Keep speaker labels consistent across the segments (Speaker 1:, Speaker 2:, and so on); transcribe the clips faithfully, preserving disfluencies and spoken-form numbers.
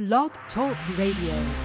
Speaker 1: Blog Talk Radio.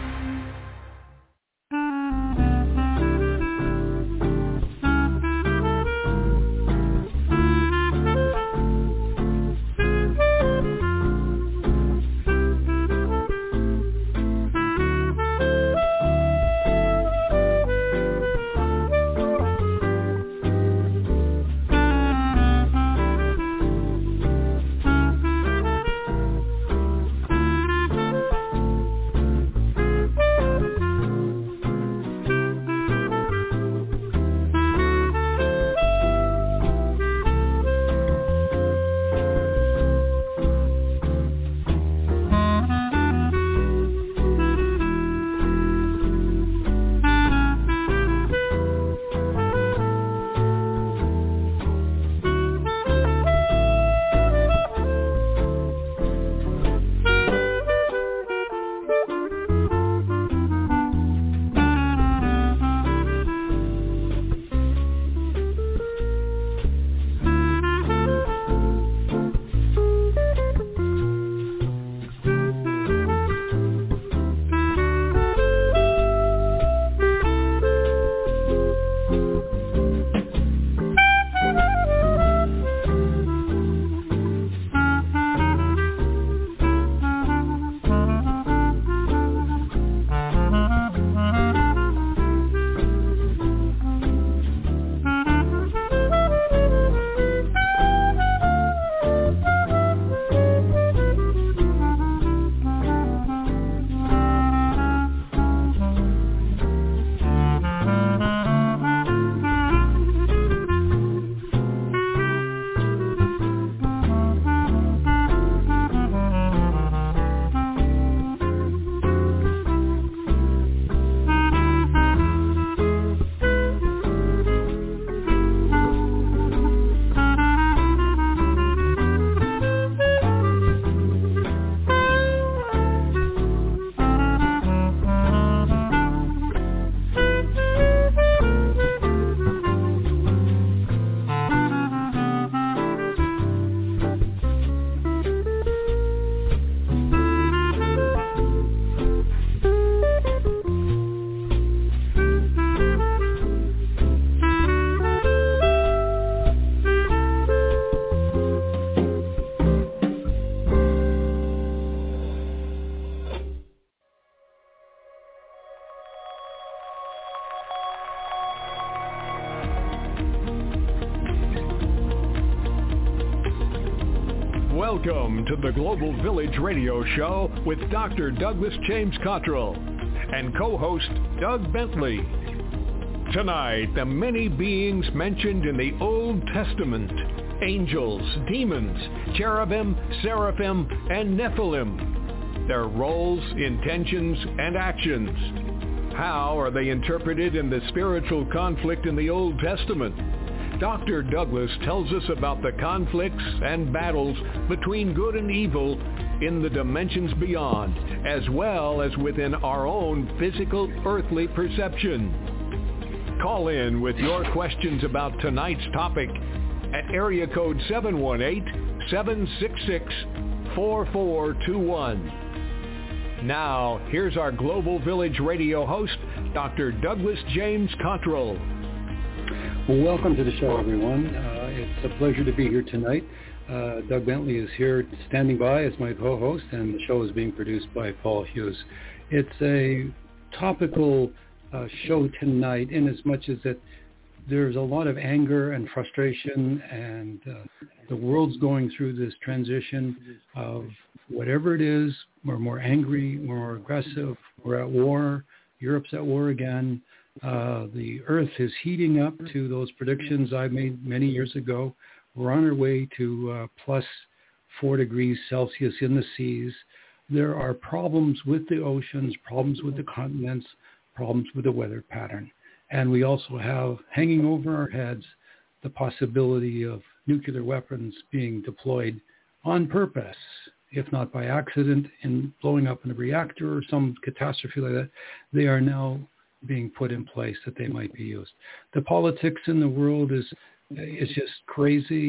Speaker 2: Welcome to the Global Village Radio Show with Doctor Douglas James Cottrell and co-host Doug Bentley. Tonight, the many beings mentioned in the Old Testament: angels, demons, cherubim, seraphim, and Nephilim. Their roles, intentions, and actions. How are they interpreted in the spiritual conflict in the Old Testament? Doctor Douglas tells us about the conflicts and battles between good and evil in the dimensions beyond, as well as within our own physical earthly perception. Call in with your questions about tonight's topic at area code seven one eight, seven six six, four four two one. Now, here's our Global Village Radio host, Doctor Douglas James Cottrell.
Speaker 3: Well, welcome to the show, everyone. Uh, it's a pleasure to be here tonight. Uh, Doug Bentley is here standing by as my co-host, and the show is being produced by Paul Hughes. It's a topical uh, show tonight in as much as that there's a lot of anger and frustration, and uh, the world's going through this transition of whatever it is. We're more angry, we're more aggressive, we're at war, Europe's at war again. Uh, the earth is heating up to those predictions I made many years ago. We're on our way to uh, plus four degrees Celsius in the seas. There are problems with the oceans, problems with the continents, problems with the weather pattern. And we also have hanging over our heads the possibility of nuclear weapons being deployed on purpose, if not by accident, in blowing up in a reactor or some catastrophe like that. They are now being put in place that they might be used. The politics in the world is is just crazy.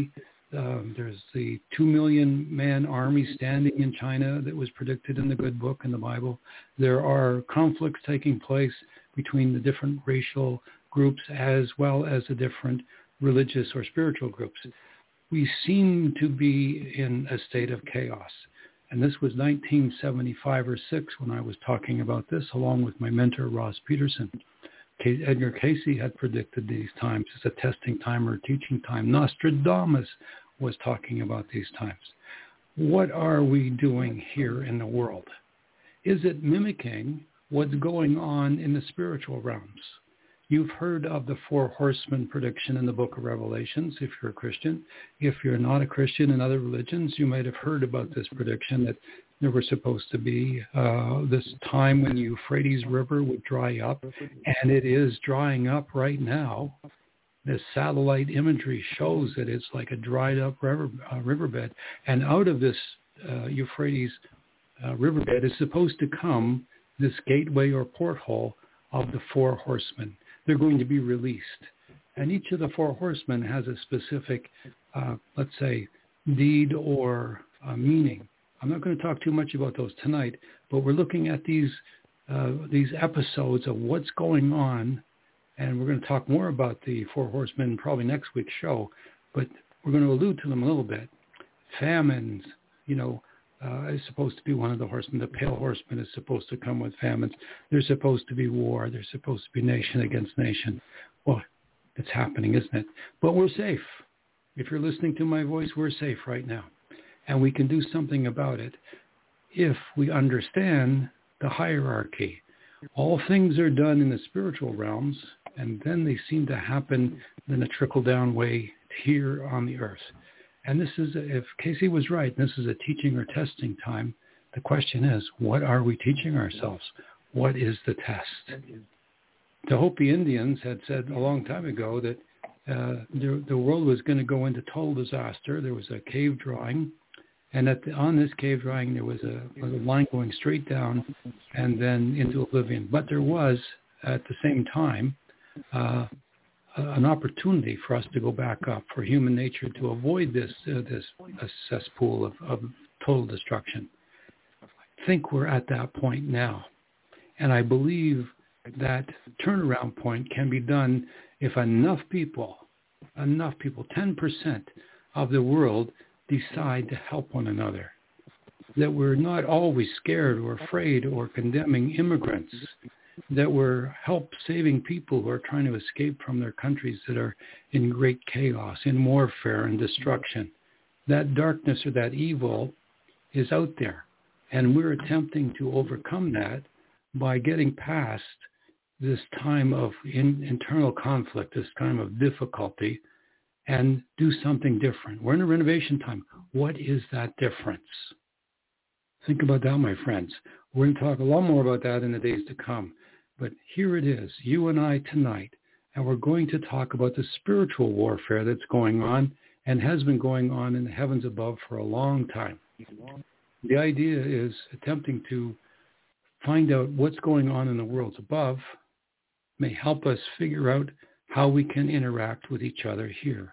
Speaker 3: Um, there's the two million man army standing in China that was predicted in the good book in the Bible. There are conflicts taking place between the different racial groups as well as the different religious or spiritual groups. We seem to be in a state of chaos. And this was nineteen seventy-five or six when I was talking about this, along with my mentor, Ross Peterson. Edgar Cayce had predicted these times as a testing time or a teaching time. Nostradamus was talking about these times. What are we doing here in the world? Is it mimicking what's going on in the spiritual realms? You've heard of the four horsemen prediction in the book of Revelations, if you're a Christian. If you're not a Christian in other religions, you might have heard about this prediction that there was supposed to be uh, this time when the Euphrates River would dry up, and it is drying up right now. This satellite imagery shows that it's like a dried up river, uh, riverbed, and out of this uh, Euphrates uh, riverbed is supposed to come this gateway or porthole of the four horsemen. They're going to be released. And each of the four horsemen has a specific, uh, let's say, deed or uh, meaning. I'm not going to talk too much about those tonight, but we're looking at these uh, these episodes of what's going on, and we're going to talk more about the four horsemen probably next week's show, but we're going to allude to them a little bit. Famines, you know, Uh, is supposed to be one of the horsemen. The pale horseman is supposed to come with famines. There's supposed to be war. There's supposed to be nation against nation. Well, it's happening, isn't it? But we're safe. If you're listening to my voice, we're safe right now. And we can do something about it if we understand the hierarchy. All things are done in the spiritual realms, and then they seem to happen in a trickle-down way here on the earth. And this is, if Cayce was right, this is a teaching or testing time. The question is, what are we teaching ourselves? What is the test? The Hopi Indians had said a long time ago that uh, the, the world was going to go into total disaster. There was a cave drawing, and at the, on this cave drawing there was a, was a line going straight down and then into oblivion. But there was, at the same time, uh, an opportunity for us to go back up, for human nature to avoid this uh, this uh, cesspool of, of total destruction. I think we're at that point now. And I believe that turnaround point can be done if enough people, enough people, ten percent of the world decide to help one another. That we're not always scared or afraid or condemning immigrants, that we're help saving people who are trying to escape from their countries that are in great chaos, in warfare and destruction. That darkness or that evil is out there, and we're attempting to overcome that by getting past this time of in, internal conflict, this time of difficulty, and do something different. We're in a renovation time. What is that difference? Think about that, my friends. We're going to talk a lot more about that in the days to come. But here it is, you and I tonight, and we're going to talk about the spiritual warfare that's going on and has been going on in the heavens above for a long time. The idea is attempting to find out what's going on in the worlds above may help us figure out how we can interact with each other here.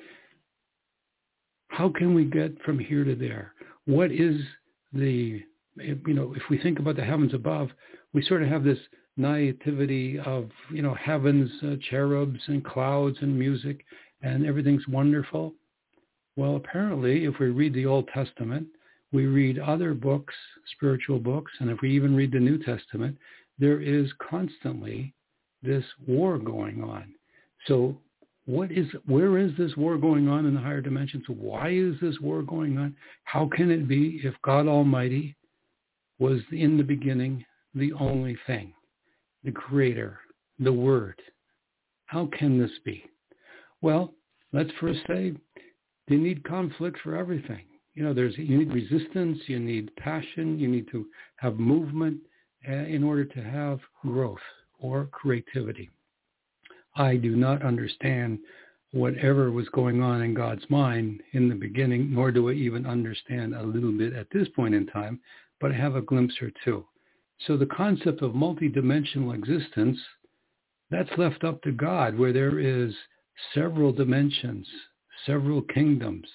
Speaker 3: How can we get from here to there? What is the, you know, if we think about the heavens above, we sort of have this naivety of, you know, heavens, uh, cherubs and clouds and music, and everything's wonderful. Well, apparently, if we read the Old Testament, we read other books, spiritual books, and if we even read the New Testament, there is constantly this war going on. So what is, where is this war going on in the higher dimensions? Why is this war going on? How can it be if God Almighty was in the beginning the only thing? The creator, the word. How can this be? Well, let's first say you need conflict for everything. You know, there's you need resistance, you need passion, you need to have movement uh, in order to have growth or creativity. I do not understand whatever was going on in God's mind in the beginning, nor do I even understand a little bit at this point in time, but I have a glimpse or two. So the concept of multidimensional existence, that's left up to God, where there is several dimensions, several kingdoms,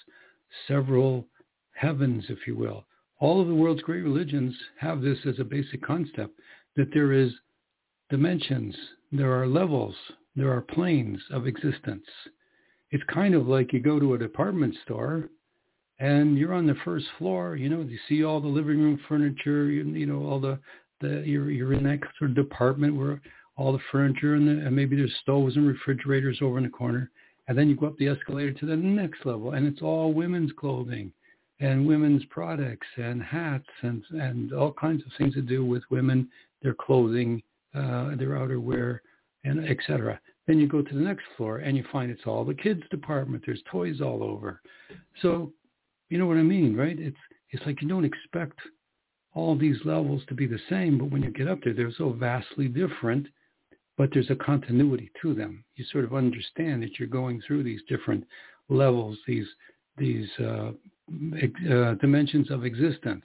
Speaker 3: several heavens, if you will. All of the world's great religions have this as a basic concept, that there is dimensions, there are levels, there are planes of existence. It's kind of like you go to a department store and you're on the first floor, you know, you see all the living room furniture, you, you know, all the, the you're, you're in that sort of department where all the furniture and, the, and maybe there's stoves and refrigerators over in the corner. And then you go up the escalator to the next level and it's all women's clothing and women's products and hats and, and all kinds of things to do with women, their clothing, uh, their outerwear, and et cetera. Then you go to the next floor and you find it's all the kids' department. There's toys all over. So you know what I mean, right? It's it's like you don't expect all these levels to be the same, but when you get up there, they're so vastly different, but there's a continuity to them. You sort of understand that you're going through these different levels, these these uh, uh, dimensions of existence.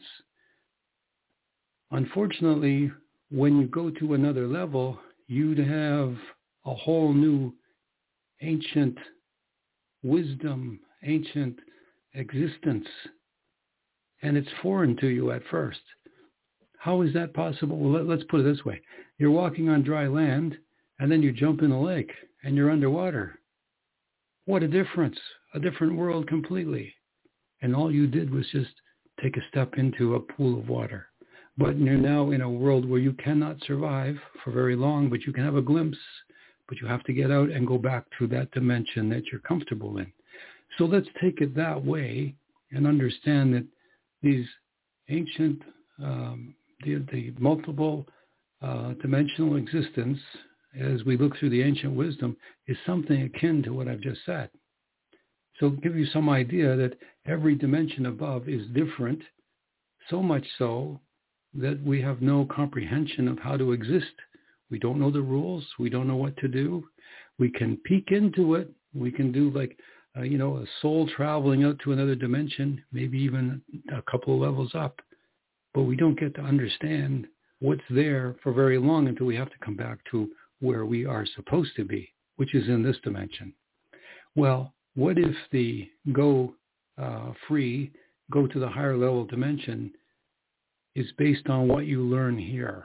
Speaker 3: Unfortunately, when you go to another level, you'd have a whole new ancient wisdom, ancient existence, and it's foreign to you at first. How is that possible? Well, let, let's put it this way. You're walking on dry land, and then you jump in a lake, and you're underwater. What a difference. A different world completely. And all you did was just take a step into a pool of water. But you're now in a world where you cannot survive for very long, but you can have a glimpse, but you have to get out and go back to that dimension that you're comfortable in. So let's take it that way and understand that these ancient, um, the, the multiple uh, dimensional existence, as we look through the ancient wisdom, is something akin to what I've just said. So give you some idea that every dimension above is different, so much so that we have no comprehension of how to exist. We don't know the rules. We don't know what to do. We can peek into it. We can do like, uh, you know, a soul traveling out to another dimension, maybe even a couple of levels up. But we don't get to understand what's there for very long until we have to come back to where we are supposed to be, which is in this dimension. Well, what if the go uh, free, go to the higher level dimension is based on what you learn here,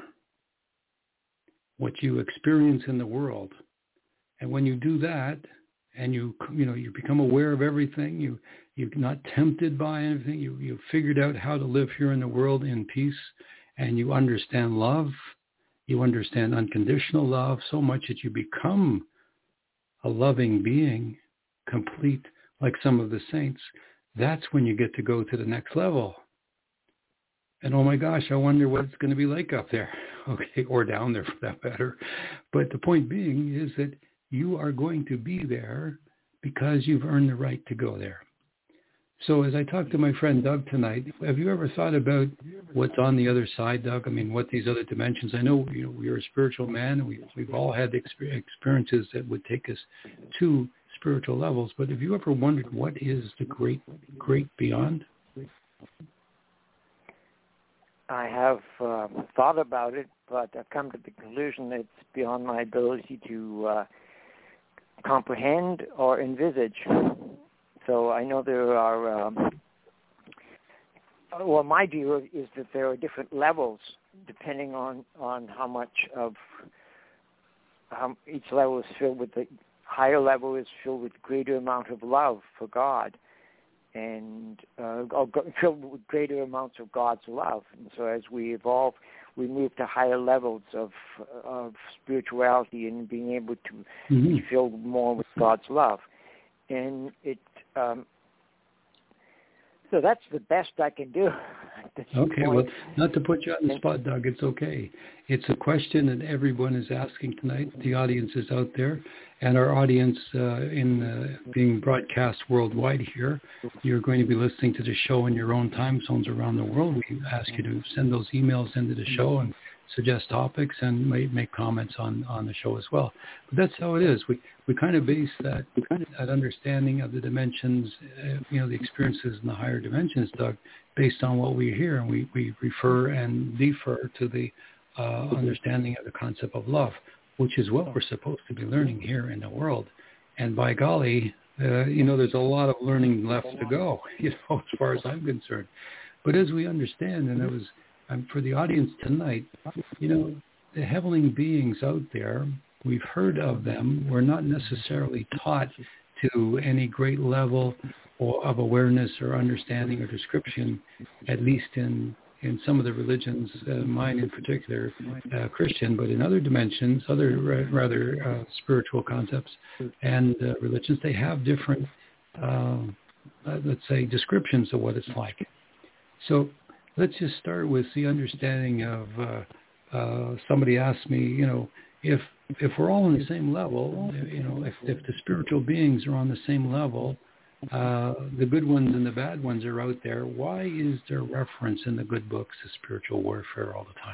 Speaker 3: what you experience in the world? And when you do that, and you you know you become aware of everything, you you're not tempted by anything, you you figured out how to live here in the world in peace, and you understand love, you understand unconditional love so much that you become a loving being, complete like some of the saints. That's when you get to go to the next level. And oh my gosh, I wonder what it's going to be like up there, okay, or down there for that matter. But the point being is that you are going to be there because you've earned the right to go there. So as I talked to my friend Doug tonight, have you ever thought about what's on the other side, Doug? I mean, what these other dimensions? I know, you know, you're a spiritual man, and we, we've all had experiences that would take us to spiritual levels. But have you ever wondered what is the great, great beyond?
Speaker 4: I have uh, thought about it, but I've come to the conclusion that it's beyond my ability to uh, comprehend or envisage. So I know there are, um, well, my view is that there are different levels depending on, on how much of um, each level is filled with. The higher level is filled with greater amount of love for God, and uh, filled with greater amounts of God's love. And so as we evolve, we move to higher levels of of spirituality and being able to mm-hmm. be filled more with God's love. And it um, so that's the best I can do.
Speaker 3: Okay, well, not to put you on the spot, Doug, it's okay. It's a question that everyone is asking tonight. The audience is out there, and our audience uh, in uh, being broadcast worldwide here, you're going to be listening to the show in your own time zones around the world. We ask you to send those emails into the show and suggest topics and make, make comments on, on the show as well. But that's how it is. We we kind of base that, that understanding of the dimensions, uh, you know, the experiences in the higher dimensions, Doug, based on what we hear, and we, we refer and defer to the uh, understanding of the concept of love, which is what we're supposed to be learning here in the world. And by golly, Uh, you know, there's a lot of learning left to go, you know, as far as I'm concerned. But as we understand, and it was um, for the audience tonight, you know, the heavenly beings out there, we've heard of them. We're not necessarily taught to any great level or of awareness or understanding or description, at least in in some of the religions, uh, mine in particular, uh, Christian, but in other dimensions, other uh, rather uh, spiritual concepts and uh, religions, they have different, uh, uh, let's say, descriptions of what it's like. So let's just start with the understanding of, uh, uh, somebody asked me, you know, if if we're all on the same level, you know, if, if the spiritual beings are on the same level, Uh, the good ones and the bad ones are out there. Why is there reference in the good books to spiritual warfare all the time?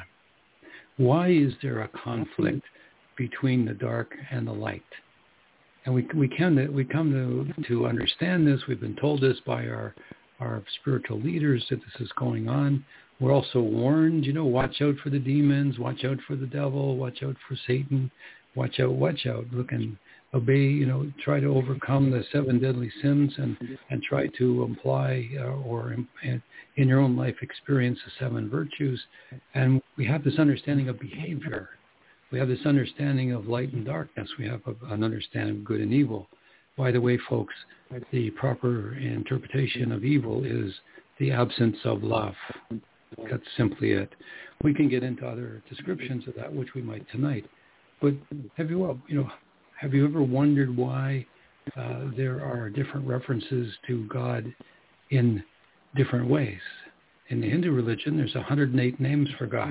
Speaker 3: Why is there a conflict between the dark and the light? And we we can we come to to understand this. We've been told this by our our spiritual leaders that this is going on. We're also warned, you know, watch out for the demons, watch out for the devil, watch out for Satan, watch out, watch out. Look and obey, you know, try to overcome the seven deadly sins and, and try to apply uh, or in, in your own life experience the seven virtues. And we have this understanding of behavior. We have this understanding of light and darkness. We have a, an understanding of good and evil. By the way, folks, the proper interpretation of evil is the absence of love. That's simply it. We can get into other descriptions of that, which we might tonight. But have you, you know, have you ever wondered why uh, there are different references to God in different ways? In the Hindu religion, there's one hundred eight names for God.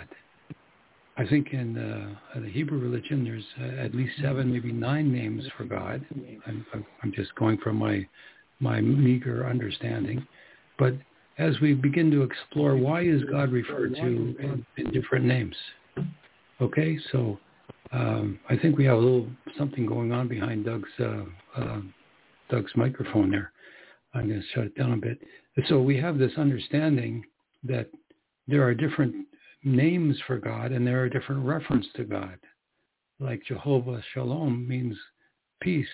Speaker 3: I think in uh, the Hebrew religion, there's uh, at least seven, maybe nine names for God. I'm, I'm just going from my my meager understanding. But as we begin to explore, why is God referred to in, in different names? Okay, so um, I think we have a little something going on behind Doug's uh, uh, Doug's microphone there. I'm going to shut it down a bit. So we have this understanding that there are different names for God and there are different references to God. Like Jehovah Shalom means peace.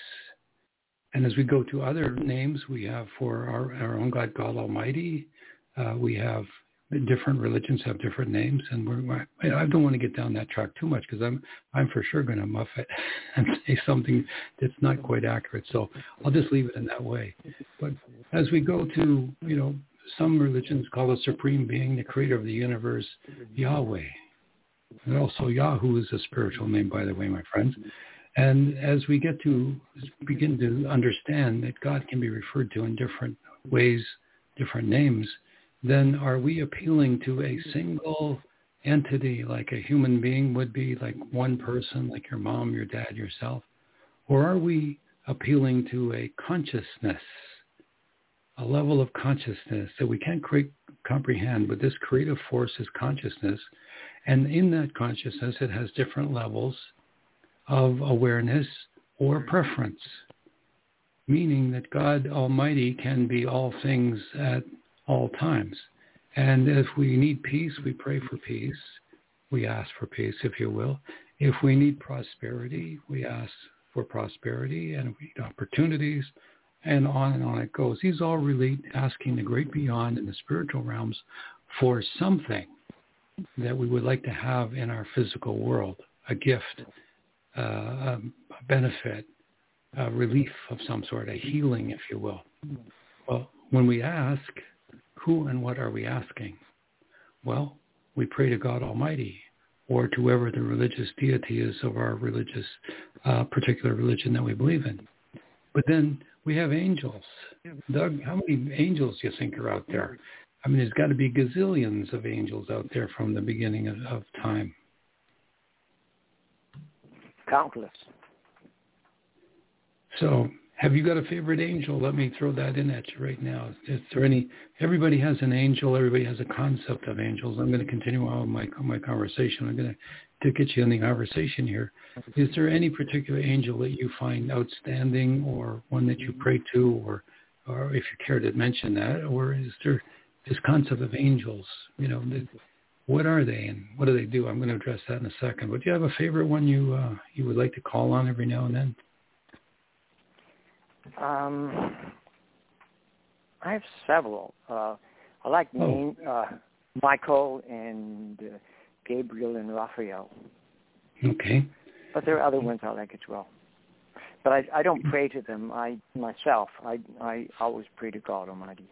Speaker 3: And as we go to other names, we have for our, our own God, God Almighty. Uh, we have different religions have different names, and we're, I don't want to get down that track too much because I'm I'm for sure going to muff it and say something that's not quite accurate. So I'll just leave it in that way. But as we go to, you know, some religions call the Supreme Being, the Creator of the universe, Yahweh. And also Yahoo is a spiritual name, by the way, my friends. And as we get to begin to understand that God can be referred to in different ways, different names, then are we appealing to a single entity like a human being would be, like one person, like your mom, your dad, yourself? Or are we appealing to a consciousness, a level of consciousness that we can't create, comprehend, but this creative force is consciousness. And in that consciousness, it has different levels of awareness or preference, meaning that God Almighty can be all things at all times. And if we need peace, we pray for peace. We ask for peace, if you will. If we need prosperity, we ask for prosperity, and we need opportunities, and on and on it goes. He's all really asking the great beyond in the spiritual realms for something that we would like to have in our physical world, a gift, uh, a benefit, a relief of some sort, a healing, if you will. Well, when we ask, who and what are we asking? Well, we pray to God Almighty or to whoever the religious deity is of our religious, uh, particular religion that we believe in. But then we have angels. Doug, how many angels do you think are out there? I mean, there's got to be gazillions of angels out there from the beginning of, of time.
Speaker 4: Countless.
Speaker 3: So have you got a favorite angel? Let me throw that in at you right now. Is there any, everybody has an angel. Everybody has a concept of angels. I'm going to continue on with my, my conversation. I'm going to, to get you in the conversation here. Is there any particular angel that you find outstanding or one that you pray to, or, or if you care to mention that, or is there this concept of angels? You know, the, what are they and what do they do? I'm going to address that in a second. But do you have a favorite one you uh, you would like to call on every now and then?
Speaker 4: Um, I have several. Uh, I like
Speaker 3: Oh.
Speaker 4: name, uh, Michael and uh, Gabriel and Raphael.
Speaker 3: Okay.
Speaker 4: But there are other ones I like as well. But I, I don't pray to them. I myself, I, I always pray to God Almighty.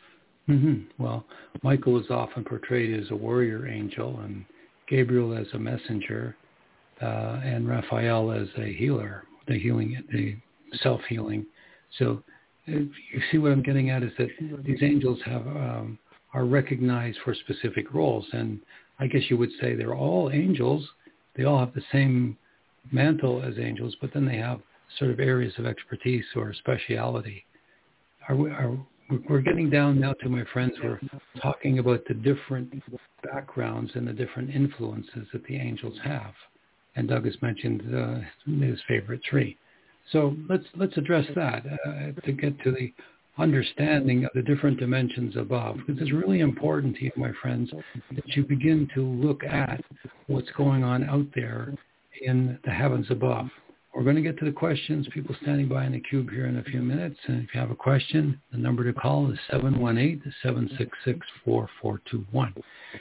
Speaker 3: Mm-hmm. Well, Michael is often portrayed as a warrior angel, and Gabriel as a messenger, uh, and Raphael as a healer, the healing, the self-healing. So you see what I'm getting at is that these angels have um, are recognized for specific roles, and I guess you would say they're all angels. They all have the same mantle as angels, but then they have sort of areas of expertise or speciality. Are we, are, we're getting down now to, my friends, we're talking about the different backgrounds and the different influences that the angels have. And Doug has mentioned uh, his favorite tree. So let's let's address that uh, to get to the understanding of the different dimensions above. Because it's really important to you, my friends, that you begin to look at what's going on out there in the heavens above. We're going to get to the questions. People standing by in the cube here in a few minutes. And if you have a question, the number to call is seven one eight, seven six six, four four two one.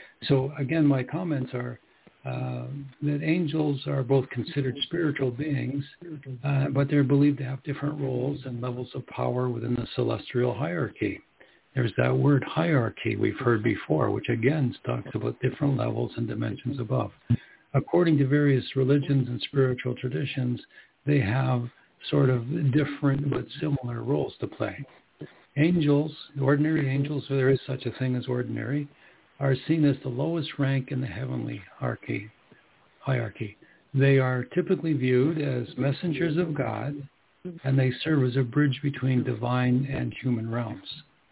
Speaker 3: So again, my comments are uh, that angels are both considered spiritual beings, uh, but they're believed to have different roles and levels of power within the celestial hierarchy. There's that word hierarchy we've heard before, which again talks about different levels and dimensions above. According to various religions and spiritual traditions, they have sort of different but similar roles to play. Angels, ordinary angels, if there is such a thing as ordinary, are seen as the lowest rank in the heavenly hierarchy. hierarchy. They are typically viewed as messengers of God, and they serve as a bridge between divine and human realms.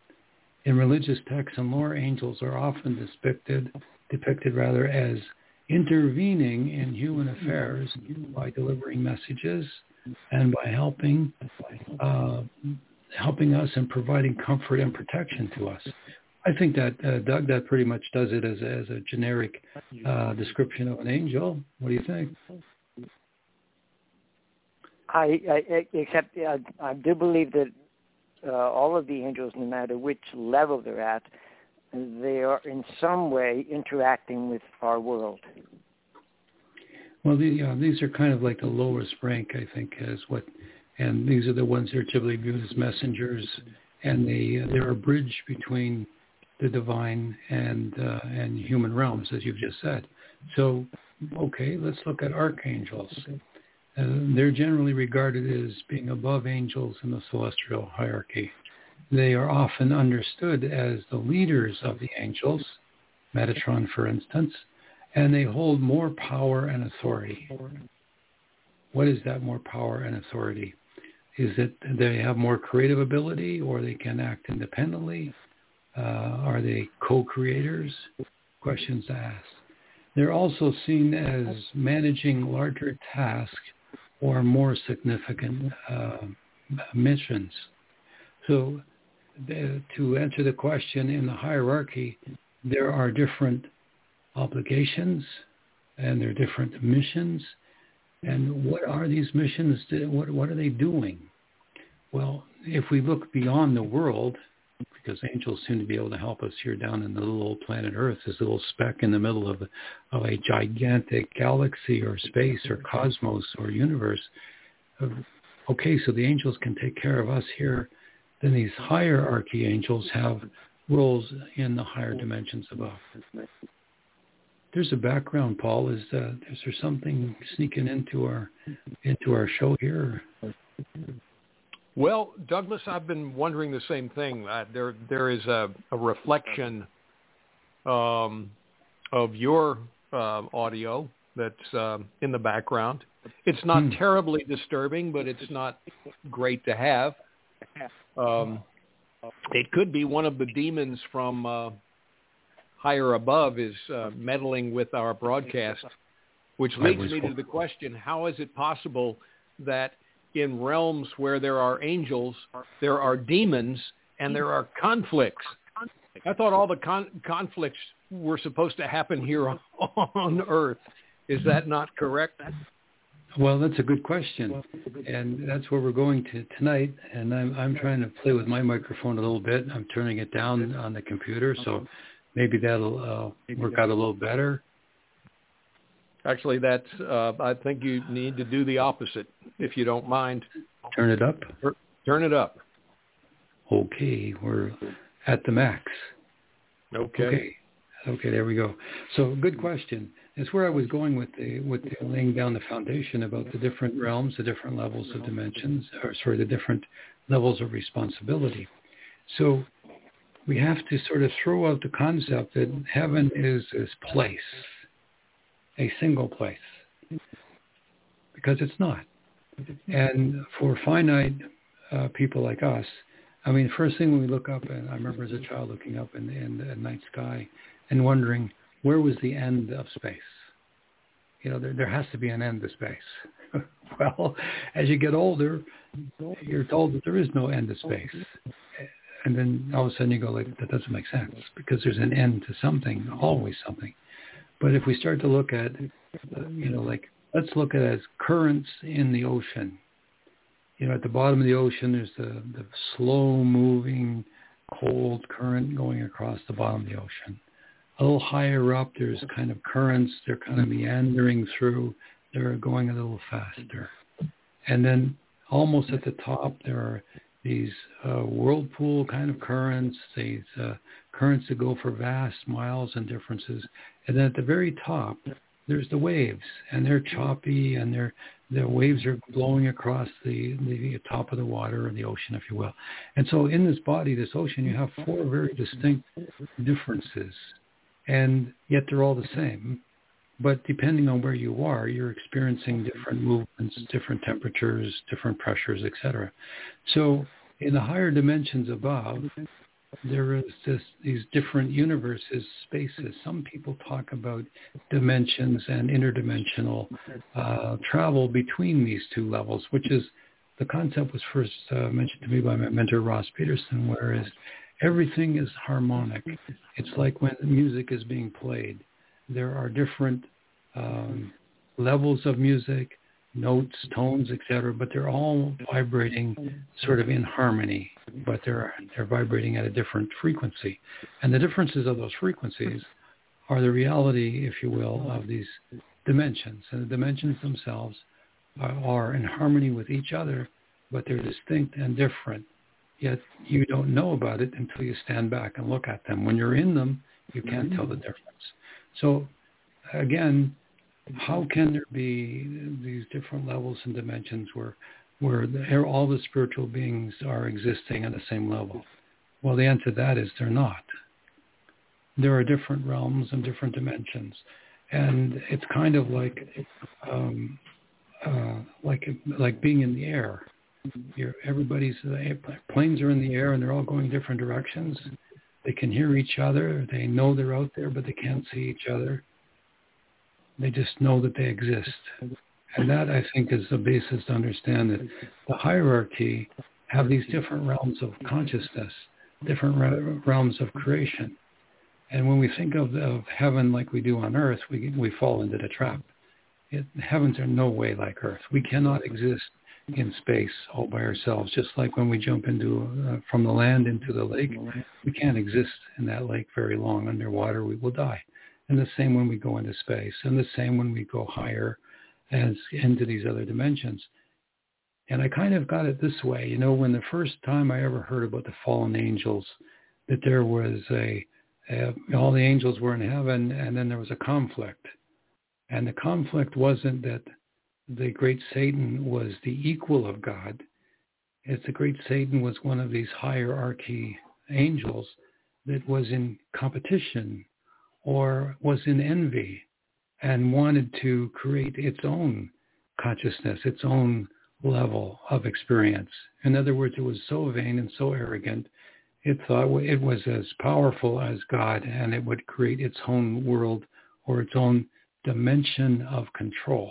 Speaker 3: In religious texts and lore, angels are often depicted, depicted rather as intervening in human affairs by delivering messages and by helping uh, helping us and providing comfort and protection to us. I think that, uh, Doug, that pretty much does it as a, as a generic uh, description of an angel. What do you think?
Speaker 4: I, I except I, I do believe that uh, all of the angels, no matter which level they're at, they are in some way interacting with our world.
Speaker 3: Well, the, uh, these are kind of like the lowest rank, I think, as what, and these are the ones that are typically viewed as messengers, and they uh, they're a bridge between the divine and uh, and human realms, as you've just said. So, okay, let's look at archangels. Uh, they're generally regarded as being above angels in the celestial hierarchy. They are often understood as the leaders of the angels, Metatron, for instance, and they hold more power and authority. What is that more power and authority? Is it they have more creative ability, or they can act independently? Uh, are they co-creators? Questions to ask. They're also seen as managing larger tasks or more significant uh, missions. So the, to answer the question, in the hierarchy, there are different obligations and there are different missions. And what are these missions? What, what are they doing? Well, if we look beyond the world, because angels seem to be able to help us here down in the little old planet Earth, this little speck in the middle of a, of a gigantic galaxy or space or cosmos or universe. Okay, so the angels can take care of us here. Then these higher archangels have roles in the higher dimensions above. There's a background, Paul. Is, uh, is there something sneaking into our into our show here?
Speaker 2: Well, Douglas, I've been wondering the same thing. Uh, there, there is a, a reflection um, of your uh, audio that's uh, in the background. It's not hmm. terribly disturbing, but it's not great to have. Um, it could be one of the demons from uh, higher above is uh, meddling with our broadcast, which leads me to the question, how is it possible that in realms where there are angels, there are demons, and there are conflicts? I thought all the con- conflicts were supposed to happen here on, on Earth. Is that not correct?
Speaker 3: Well, that's a good question, and that's where we're going to tonight. And I'm I'm trying to play with my microphone a little bit. I'm turning it down on the computer, so maybe that'll uh, work out a little better.
Speaker 2: Actually, that's uh, I think you need to do the opposite, if you don't mind.
Speaker 3: Turn it up?
Speaker 2: Turn it up.
Speaker 3: Okay, we're at the max.
Speaker 2: Okay.
Speaker 3: Okay, okay there we go. So good question. It's where I was going with the with the laying down the foundation about the different realms, the different levels of dimensions, or sorry, the different levels of responsibility. So we have to sort of throw out the concept that heaven is this place, a single place, because it's not. And for finite uh, people like us, I mean, first thing when we look up, and I remember as a child looking up in, in the night sky and wondering, where was the end of space? You know, there, there has to be an end to space. Well, as you get older, you're told that there is no end to space. And then all of a sudden you go, like, that doesn't make sense, because there's an end to something, always something. But if we start to look at, uh, you know, like, let's look at it as currents in the ocean. You know, at the bottom of the ocean, there's the, the slow-moving, cold current going across the bottom of the ocean. A little higher up, there's kind of currents. They're kind of meandering through. They're going a little faster. And then almost at the top, there are these uh, whirlpool kind of currents, these uh, currents that go for vast miles and differences. And then at the very top, there's the waves, and they're choppy, and they're, the waves are blowing across the, the top of the water or the ocean, if you will. And so in this body, this ocean, you have four very distinct differences. And yet they're all the same. But depending on where you are, you're experiencing different movements, different temperatures, different pressures, et cetera. So in the higher dimensions above, there is this, these different universes, spaces. Some people talk about dimensions and interdimensional uh, travel between these two levels, which is, the concept was first uh, mentioned to me by my mentor, Ross Peterson, whereas everything is harmonic. It's like when music is being played. There are different um, levels of music, notes, tones, et cetera, but they're all vibrating sort of in harmony, but they're they're vibrating at a different frequency. And the differences of those frequencies are the reality, if you will, of these dimensions. And the dimensions themselves are, are in harmony with each other, but they're distinct and different. Yet you don't know about it until you stand back and look at them. When you're in them, you can't tell the difference. So again, how can there be these different levels and dimensions where where the, all the spiritual beings are existing at the same level? Well, the answer to that is they're not. There are different realms and different dimensions. And it's kind of like um, uh, like like being in the air. You're, everybody's, the planes are in the air and they're all going different directions. They can hear each other. They know they're out there, but they can't see each other. They just know that they exist. And that, I think, is the basis to understand that the hierarchy have these different realms of consciousness, different re- realms of creation. And when we think of, of heaven like we do on earth, we, we fall into the trap. It, heavens are no way like earth. We cannot exist in space all by ourselves. Just like when we jump into uh, from the land into the lake, we can't exist in that lake very long underwater. We will die. And the same when we go into space, and the same when we go higher as into these other dimensions. And I kind of got it this way. You know, when the first time I ever heard about the fallen angels, that there was a, a all the angels were in heaven, and then there was a conflict. And the conflict wasn't that the great Satan was the equal of God. It's the great Satan was one of these hierarchy angels that was in competition or was in envy and wanted to create its own consciousness, its own level of experience. In other words, it was so vain and so arrogant, it thought it was as powerful as God, and it would create its own world or its own dimension of control.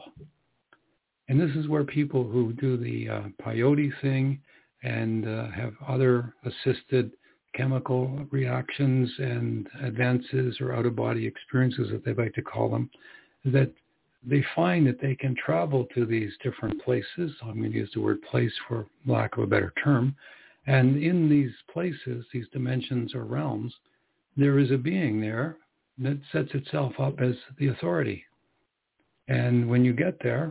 Speaker 3: And this is where people who do the uh, peyote thing and uh, have other assisted chemical reactions and advances or out-of-body experiences, that they like to call them, that they find that they can travel to these different places. I'm going to use the word place for lack of a better term. And in these places, these dimensions or realms, there is a being there that sets itself up as the authority. And when you get there,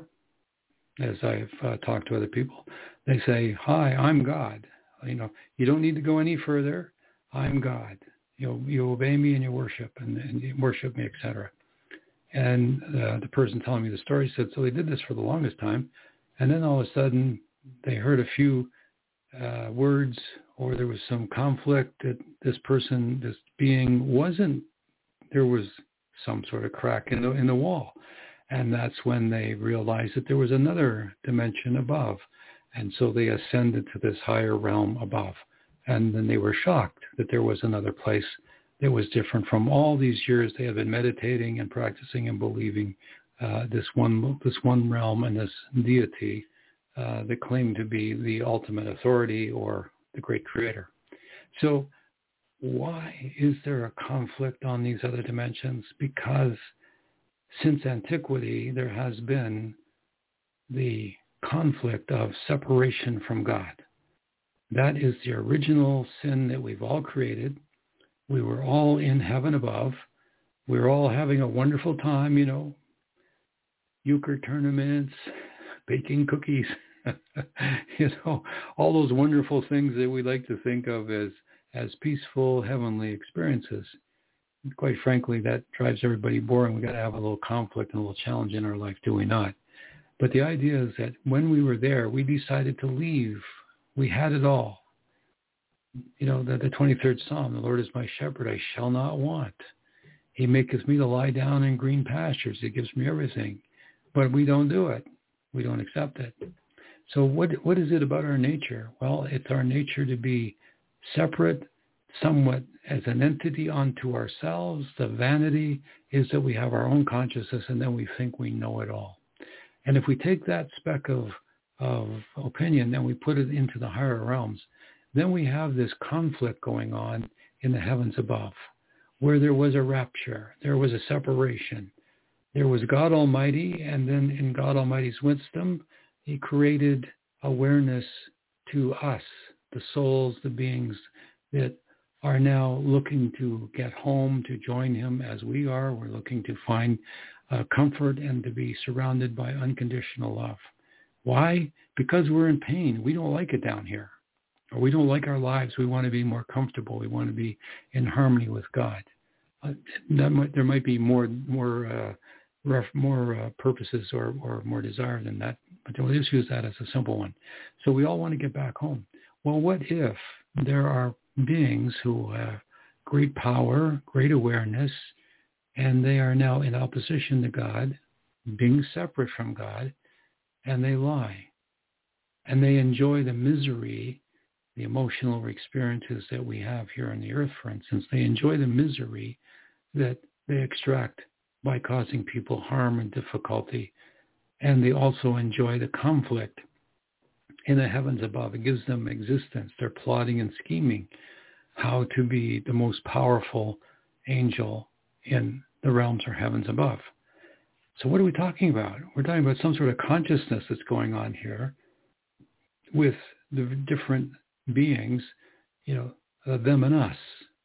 Speaker 3: as I've uh, talked to other people, they say, "Hi, I'm God. You know, you don't need to go any further. I'm God. You you obey me and you worship and, and you worship me, et cetera" And uh, the person telling me the story said, so they did this for the longest time, and then all of a sudden they heard a few uh, words, or there was some conflict that this person, this being wasn't. There was some sort of crack in the in the wall. And that's when they realized that there was another dimension above. And so they ascended to this higher realm above. And then they were shocked that there was another place that was different from all these years they had been meditating and practicing and believing uh, this one this one realm and this deity uh, that claimed to be the ultimate authority or the great creator. So why is there a conflict on these other dimensions? Because since antiquity, there has been the conflict of separation from God. That is the original sin that we've all created. We were all in heaven above. We were all having a wonderful time, you know, euchre tournaments, baking cookies, you know, all those wonderful things that we like to think of as, as peaceful, heavenly experiences. Quite frankly, that drives everybody boring. We've got to have a little conflict and a little challenge in our life, do we not? But the idea is that when we were there, we decided to leave. We had it all. You know, the, the twenty-third Psalm, the Lord is my shepherd, I shall not want. He maketh me to lie down in green pastures. He gives me everything. But we don't do it. We don't accept it. So what what is it about our nature? Well, it's our nature to be separate, somewhat as an entity unto ourselves. The vanity is that we have our own consciousness and then we think we know it all. And if we take that speck of, of opinion and we put it into the higher realms, then we have this conflict going on in the heavens above, where there was a rapture, there was a separation. There was God Almighty, and then in God Almighty's wisdom, he created awareness to us, the souls, the beings that are now looking to get home, to join him as we are. We're looking to find uh, comfort and to be surrounded by unconditional love. Why? Because we're in pain. We don't like it down here. Or we don't like our lives. We want to be more comfortable. We want to be in harmony with God. Uh, that might, there might be more more uh, ref, more uh, purposes or, or more desire than that, but we'll just use that as a simple one. So we all want to get back home. Well, what if there are beings who have great power, great awareness, and they are now in opposition to God, being separate from God, and they lie. And they enjoy the misery, the emotional experiences that we have here on the earth, for instance. They enjoy the misery that they extract by causing people harm and difficulty. And they also enjoy the conflict in the heavens above. It gives them existence. They're plotting and scheming how to be the most powerful angel in the realms or heavens above. So what are we talking about? We're talking about some sort of consciousness that's going on here with the different beings, you know, uh, them and us.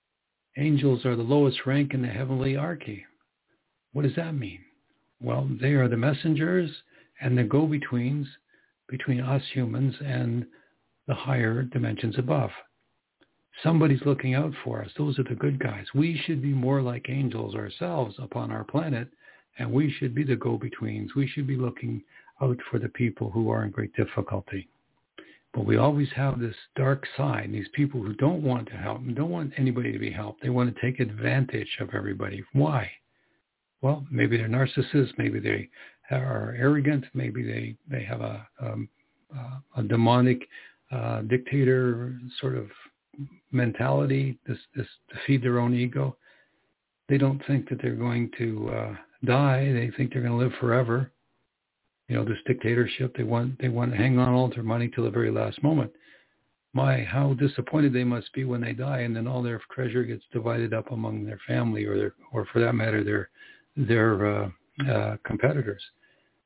Speaker 3: Angels are the lowest rank in the heavenly hierarchy. What does that mean? Well, they are the messengers and the go-betweens between us humans and the higher dimensions above. Somebody's looking out for us. Those are the good guys. We should be more like angels ourselves upon our planet, and we should be the go-betweens. We should be looking out for the people who are in great difficulty. But we always have this dark side, these people who don't want to help and don't want anybody to be helped. They want to take advantage of everybody. Why? Well, maybe they're narcissists. Maybe they are arrogant. Maybe they, they have a, um, uh, a demonic uh, dictator sort of mentality, this, this to feed their own ego. They don't think that they're going to uh, die. They think they're going to live forever. You know, this dictatorship, they want they want to hang on all their money till the very last moment. My, how disappointed they must be when they die, and then all their treasure gets divided up among their family, or their, or for that matter, their their uh, uh, competitors.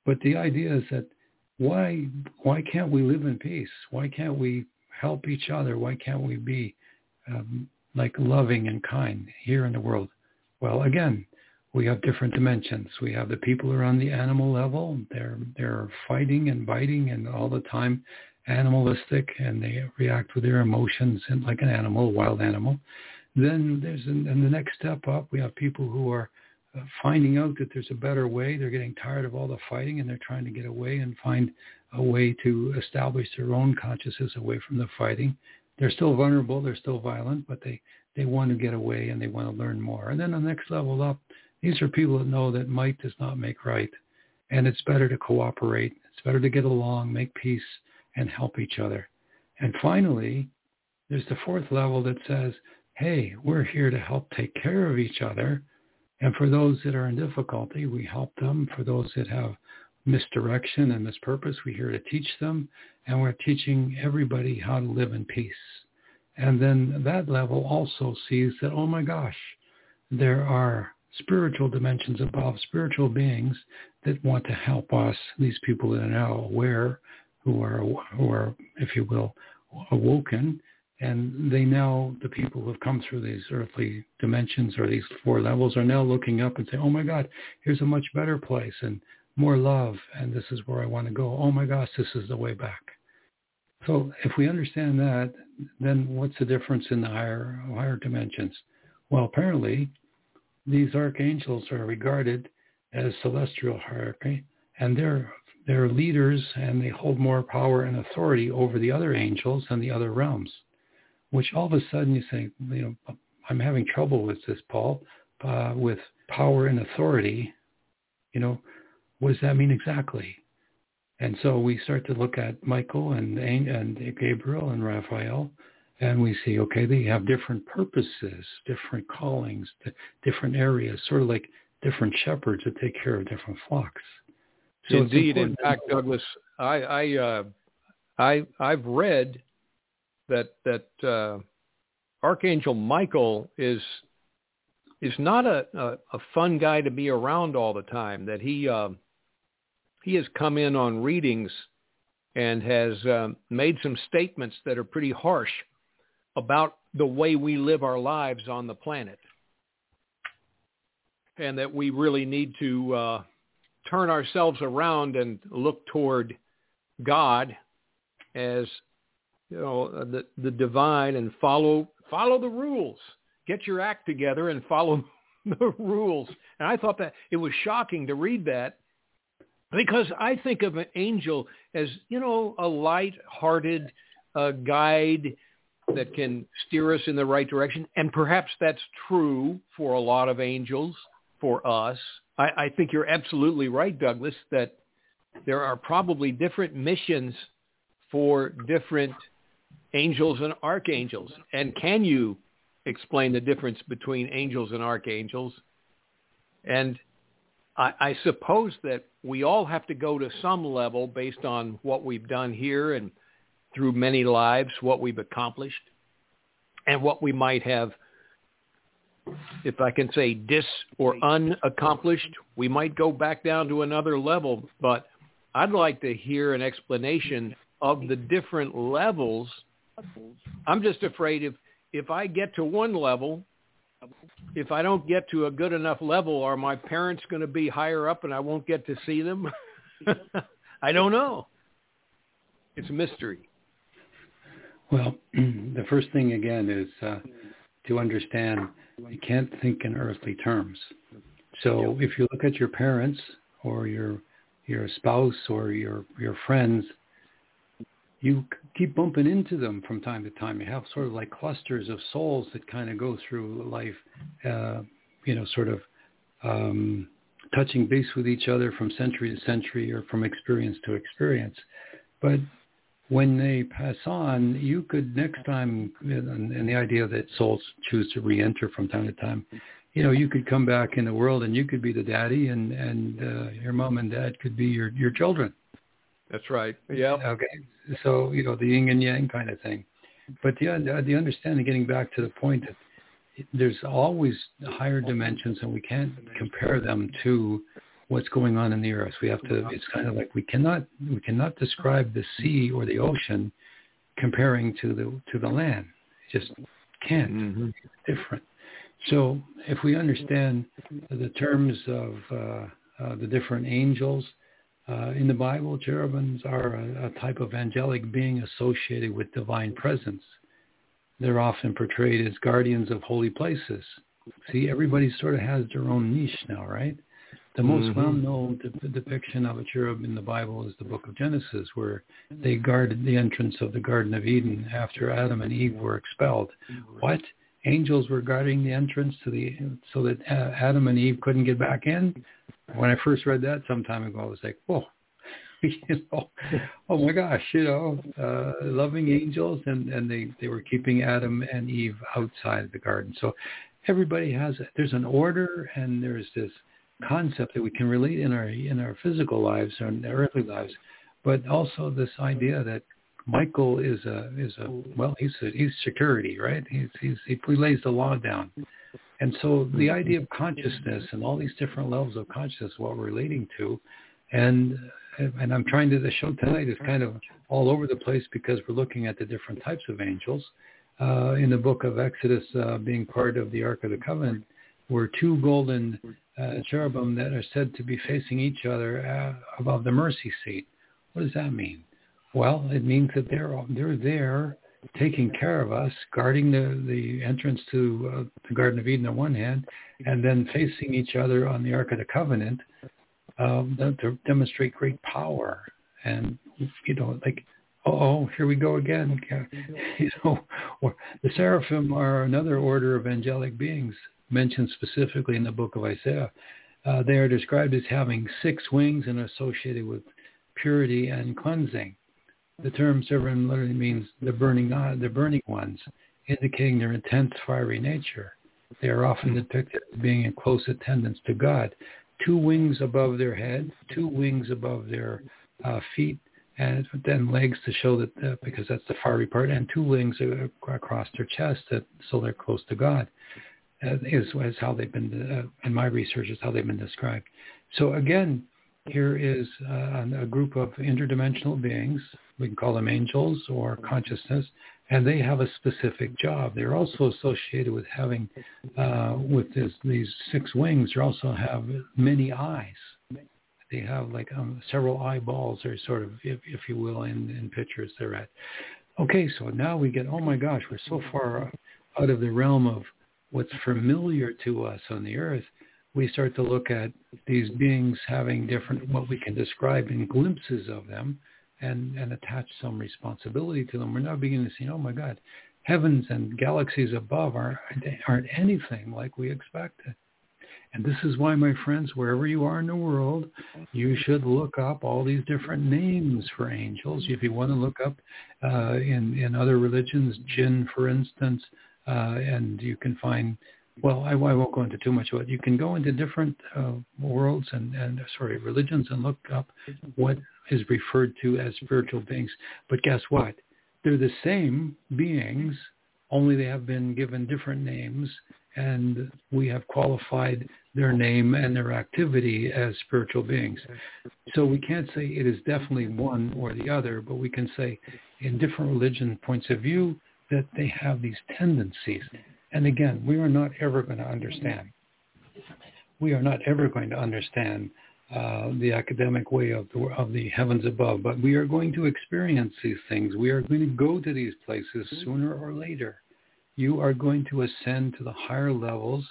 Speaker 3: But the idea is that why why can't we live in peace? Why can't we help each other? Why can't we be um, like loving and kind here in the world? Well, again, we have different dimensions. We have the people who are on the animal level. They're they're fighting and biting and all the time animalistic, and they react with their emotions and like an animal, a wild animal. Then there's in, in the next step up, we have people who are uh, finding out that there's a better way. They're getting tired of all the fighting, and they're trying to get away and find a way to establish their own consciousness away from the fighting. They're still vulnerable. They're still violent, but they, they want to get away and they want to learn more. And then the next level up, these are people that know that might does not make right, and it's better to cooperate. It's better to get along, make peace, and help each other. And finally, there's the fourth level that says, hey, we're here to help take care of each other. And for those that are in difficulty, we help them. For those that have misdirection and mispurpose, we're here to teach them. And we're teaching everybody how to live in peace. And then that level also sees that, oh my gosh, there are spiritual dimensions above, spiritual beings that want to help us, these people that are now aware, who are, who are, if you will, awoken, and they now, the people who have come through these earthly dimensions or these four levels are now looking up and saying, oh my God, here's a much better place and more love, and this is where I want to go. Oh my gosh, this is the way back. So if we understand that, then what's the difference in the higher, higher dimensions? Well, apparently, these archangels are regarded as celestial hierarchy, and they're they're leaders, and they hold more power and authority over the other angels and the other realms, which all of a sudden you say, you know, I'm having trouble with this, Paul, uh, with power and authority. You know, what does that mean exactly? And so we start to look at Michael and, and Gabriel and Raphael, and we see, okay, they have different purposes, different callings, different areas, sort of like different shepherds that take care of different flocks.
Speaker 5: So indeed, in fact, Douglas, I, I, uh, I, I've read that that uh, Archangel Michael is is not a, a, a fun guy to be around all the time. That he uh, he has come in on readings and has um, made some statements that are pretty harsh about the way we live our lives on the planet, and that we really need to uh, turn ourselves around and look toward God as, you know, the the divine, and follow follow the rules. Get your act together and follow the rules. And I thought that it was shocking to read that, because I think of an angel as, you know, a light-hearted uh, guide that can steer us in the right direction. And perhaps that's true for a lot of angels, for us. I, I think you're absolutely right, Douglas, that there are probably different missions for different angels and archangels. And can you explain the difference between angels and archangels? And I, I suppose that we all have to go to some level based on what we've done here and through many lives, what we've accomplished, and what we might have, if I can say, dis or unaccomplished. We might go back down to another level, but I'd like to hear an explanation of the different levels. I'm just afraid if, if I get to one level, if I don't get to a good enough level, are my parents going to be higher up and I won't get to see them? I don't know. It's a mystery.
Speaker 3: Well, the first thing, again, is uh, to understand you can't think in earthly terms. So if you look at your parents or your your spouse or your, your friends, you keep bumping into them from time to time. You have sort of like clusters of souls that kind of go through life, uh, you know, sort of um, touching base with each other from century to century or from experience to experience. But when they pass on, you could next time, and, and the idea that souls choose to re-enter from time to time, you know, you could come back in the world and you could be the daddy, and, and uh, your mom and dad could be your, your children.
Speaker 5: That's right. Yeah.
Speaker 3: Okay. So, you know, the yin and yang kind of thing. But the, the understanding, getting back to the point that there's always higher dimensions, and we can't compare them to what's going on in the earth. We have to, it's kind of like we cannot, we cannot describe the sea or the ocean comparing to the, to the land. It just can't. Mm-hmm. It's different. So if we understand the terms of uh, uh, the different angels uh, in the Bible, cherubims are a, a type of angelic being associated with divine presence. They're often portrayed as guardians of holy places. See, everybody sort of has their own niche now, right? The most mm-hmm. well-known de- depiction of a cherub in the Bible is the book of Genesis, where they guarded the entrance of the Garden of Eden after Adam and Eve were expelled. What? Angels were guarding the entrance to the so that uh, Adam and Eve couldn't get back in? When I first read that some time ago, I was like, whoa. You know, oh my gosh, you know, uh, loving angels, and, and they, they were keeping Adam and Eve outside the garden. So everybody has, there's an order, and there's this concept that we can relate in our in our physical lives, or in our earthly lives, but also this idea that Michael is a is a well, he's a, he's security, right? He's, he's he lays the law down, and so the idea of consciousness and all these different levels of consciousness, what we're relating to, and and I'm trying to the show tonight is kind of all over the place because we're looking at the different types of angels. Uh, in the book of Exodus, uh, being part of the Ark of the Covenant, were two golden uh, cherubim that are said to be facing each other uh, above the mercy seat. What does that mean? Well, it means that they're they're there taking care of us, guarding the, the entrance to uh, the Garden of Eden on one hand, and then facing each other on the Ark of the Covenant um, to demonstrate great power. And, you know, like, oh, here we go again. You know, or the seraphim are another order of angelic beings mentioned specifically in the book of Isaiah. Uh, they are described as having six wings and associated with purity and cleansing. The term seraphim literally means the burning, uh, the burning ones, indicating their intense fiery nature. They are often depicted as being in close attendance to God. Two wings above their head, two wings above their uh, feet, and then legs to show that, uh, because that's the fiery part, and two wings across their chest, that, so they're close to God. Uh, is, is how they've been, uh, in my research, is how they've been described. So again, here is uh, a group of interdimensional beings. We can call them angels or consciousness, and they have a specific job. They're also associated with having, uh, with this, these six wings, they also have many eyes. They have like um, several eyeballs, or sort of, if, if you will, in, in pictures they're at. Okay, so now we get, oh my gosh, we're so far out of the realm of what's familiar to us on the earth. We start to look at these beings having different, what we can describe in glimpses of them, and, and attach some responsibility to them. We're now beginning to see, oh my God, heavens and galaxies above aren't, aren't anything like we expected. And this is why, my friends, wherever you are in the world, you should look up all these different names for angels. If you want to look up uh, in, in other religions, jinn, for instance, uh, and you can find, well, I, I won't go into too much of it. You can go into different uh, worlds and, and, sorry, religions and look up what is referred to as spiritual beings. But guess what? They're the same beings, only they have been given different names, and we have qualified their name and their activity as spiritual beings. So we can't say it is definitely one or the other, but we can say in different religion points of view that they have these tendencies. And again, we are not ever going to understand. We are not ever going to understand uh, the academic way of the, of the heavens above, but we are going to experience these things. We are going to go to these places sooner or later. You are going to ascend to the higher levels,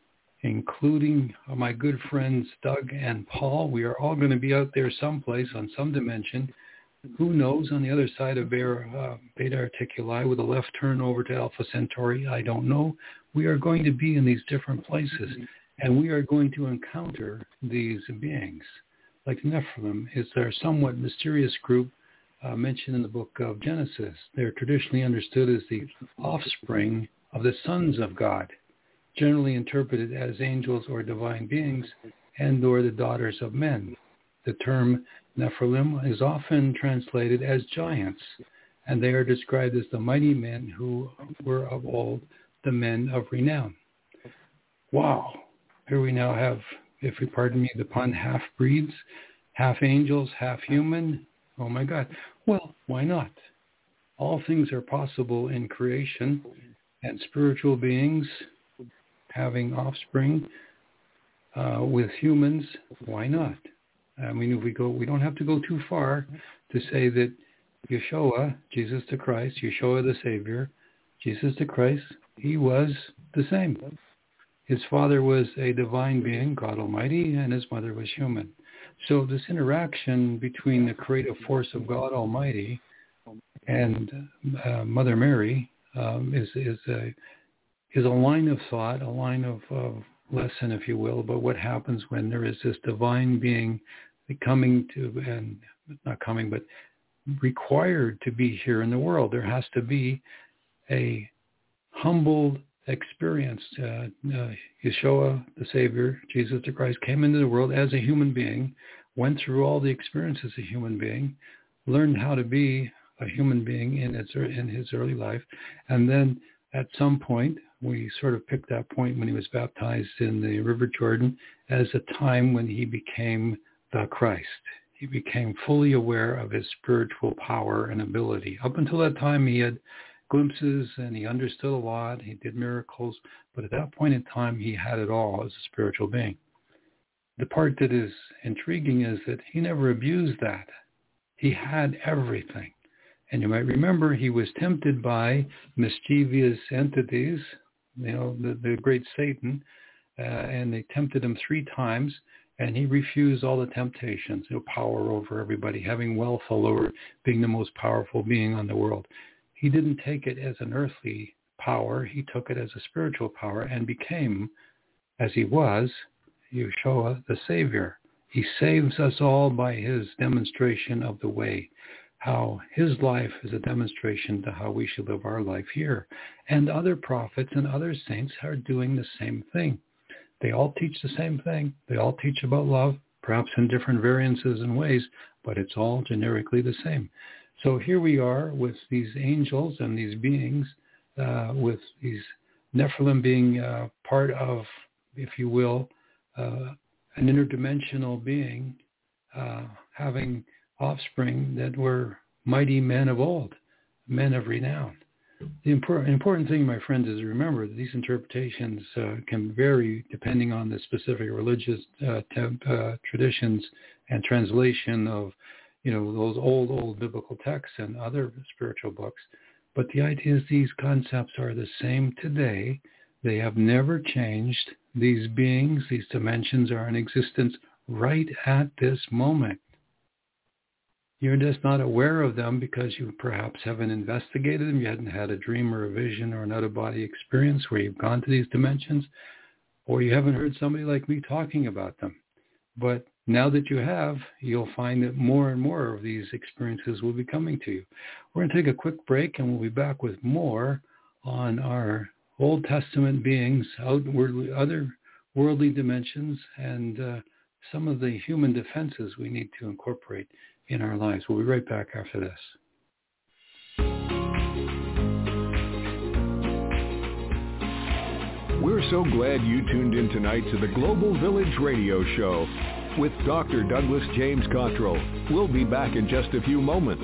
Speaker 3: including my good friends Doug and Paul. We are all going to be out there someplace on some dimension. Who knows, on the other side of Beta, uh, Beta Articuli with a left turn over to Alpha Centauri, I don't know. We are going to be in these different places, and we are going to encounter these beings. Like Nephilim is their somewhat mysterious group uh, mentioned in the book of Genesis. They're traditionally understood as the offspring of the sons of God, generally interpreted as angels or divine beings, and or the daughters of men. The term Nephilim is often translated as giants, and they are described as the mighty men who were of old the men of renown. Wow. Here we now have if you pardon me the pun, half-breeds, half angels, half human. Oh my God. Well, why not? All things are possible in creation, and spiritual beings having offspring uh, with humans, why not? I mean, if we go, we don't have to go too far to say that Yeshua, Jesus the Christ, Yeshua the Savior, Jesus the Christ, he was the same. His father was a divine being, God Almighty, and his mother was human. So this interaction between the creative force of God Almighty and uh, Mother Mary um, is is a is a line of thought, a line of, of lesson, if you will, about what happens when there is this divine being coming to, and not coming, but required to be here in the world. There has to be a humbled experience. Uh, uh, Yeshua, the Savior, Jesus the Christ, came into the world as a human being, went through all the experiences as a human being, learned how to be a human being in its in his early life, and then at some point, we sort of picked that point when he was baptized in the River Jordan as a time when he became the Christ. He became fully aware of his spiritual power and ability. Up until that time, he had glimpses and he understood a lot. He did miracles. But at that point in time, he had it all as a spiritual being. The part that is intriguing is that he never abused that. He had everything. And you might remember he was tempted by mischievous entities, you know, the, the great Satan, uh, and they tempted him three times, and he refused all the temptations, you know, power over everybody, having wealth all over, being the most powerful being on the world. He didn't take it as an earthly power. He took it as a spiritual power and became, as he was, Yeshua, the Savior. He saves us all by his demonstration of the way, how his life is a demonstration to how we should live our life here. And other prophets and other saints are doing the same thing. They all teach the same thing. They all teach about love, perhaps in different variances and ways, but it's all generically the same. So here we are with these angels and these beings, uh, with these Nephilim being uh, part of, if you will, uh, an interdimensional being, uh, having offspring that were mighty men of old, men of renown. The important, important thing, my friends, is to remember that these interpretations uh, can vary depending on the specific religious uh, temp, uh, traditions and translation of, you know, those old, old biblical texts and other spiritual books. But the idea is these concepts are the same today. They have never changed. These beings, these dimensions are in existence right at this moment. You're just not aware of them because you perhaps haven't investigated them. You hadn't had a dream or a vision or an out-of-body experience where you've gone to these dimensions, or you haven't heard somebody like me talking about them. But now that you have, you'll find that more and more of these experiences will be coming to you. We're going to take a quick break, and we'll be back with more on our Old Testament beings, outwardly, other worldly dimensions, and uh, some of the human defenses we need to incorporate in our lives. We'll be right back after this.
Speaker 2: We're so glad you tuned in tonight to the Global Village Radio Show with Doctor Douglas James Cottrell. We'll be back in just a few moments.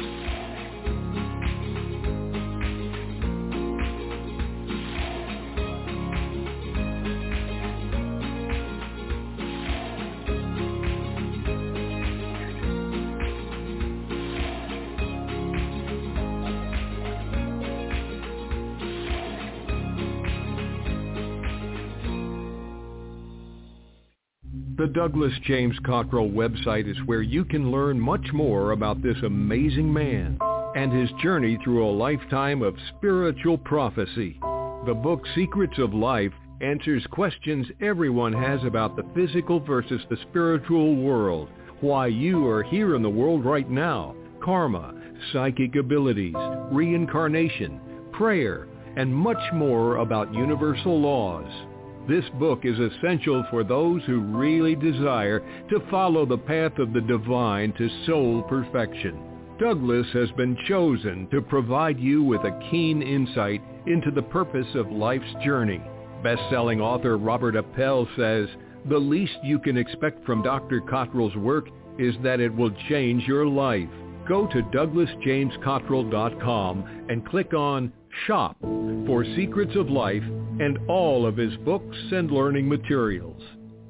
Speaker 2: The Douglas James Cottrell website is where you can learn much more about this amazing man and his journey through a lifetime of spiritual prophecy. The book Secrets of Life answers questions everyone has about the physical versus the spiritual world, why you are here in the world right now, karma, psychic abilities, reincarnation, prayer, and much more about universal laws. This book is essential for those who really desire to follow the path of the divine to soul perfection. Douglas has been chosen to provide you with a keen insight into the purpose of life's journey. Best-selling author Robert Appel says, the least you can expect from Doctor Cottrell's work is that it will change your life. Go to Douglas James Cottrell dot com and click on Shop for Secrets of Life and all of his books and learning materials.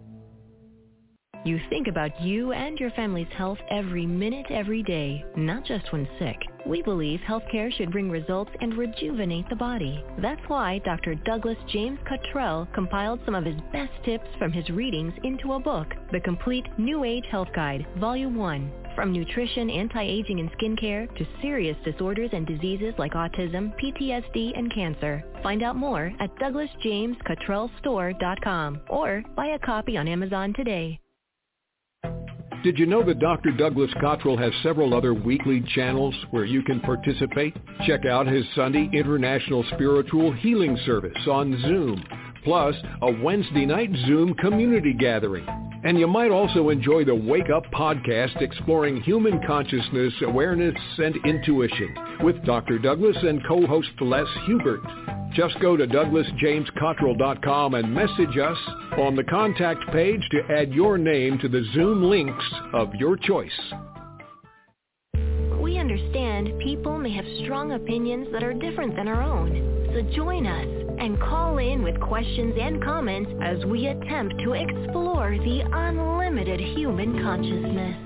Speaker 6: You think about you and your family's health every minute, every day, not just when sick. We believe healthcare should bring results and rejuvenate the body. That's why Doctor Douglas James Cottrell compiled some of his best tips from his readings into a book, The Complete New Age Health Guide, Volume one. From nutrition, anti-aging, and skincare to serious disorders and diseases like autism, P T S D, and cancer. Find out more at Douglas James Cottrell Store dot com or buy a copy on Amazon today.
Speaker 2: Did you know that Doctor Douglas Cottrell has several other weekly channels where you can participate? Check out his Sunday International Spiritual Healing Service on Zoom, plus a Wednesday night Zoom community gathering. And you might also enjoy the Wake Up podcast exploring human consciousness, awareness, and intuition with Doctor Douglas and co-host Les Hubert. Just go to Douglas James Cottrell dot com and message us on the contact page to add your name to the Zoom links of your choice.
Speaker 6: We understand people may have strong opinions that are different than our own. So join us and call in with questions and comments as we attempt to explore the unlimited human consciousness.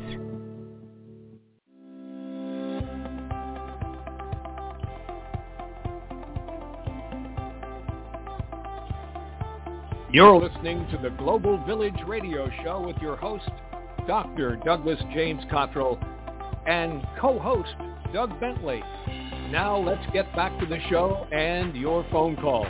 Speaker 5: You're listening to the Global Village Radio Show with your host, Doctor Douglas James Cottrell, and co-host Doug Bentley. Now let's get back to the show and your phone calls.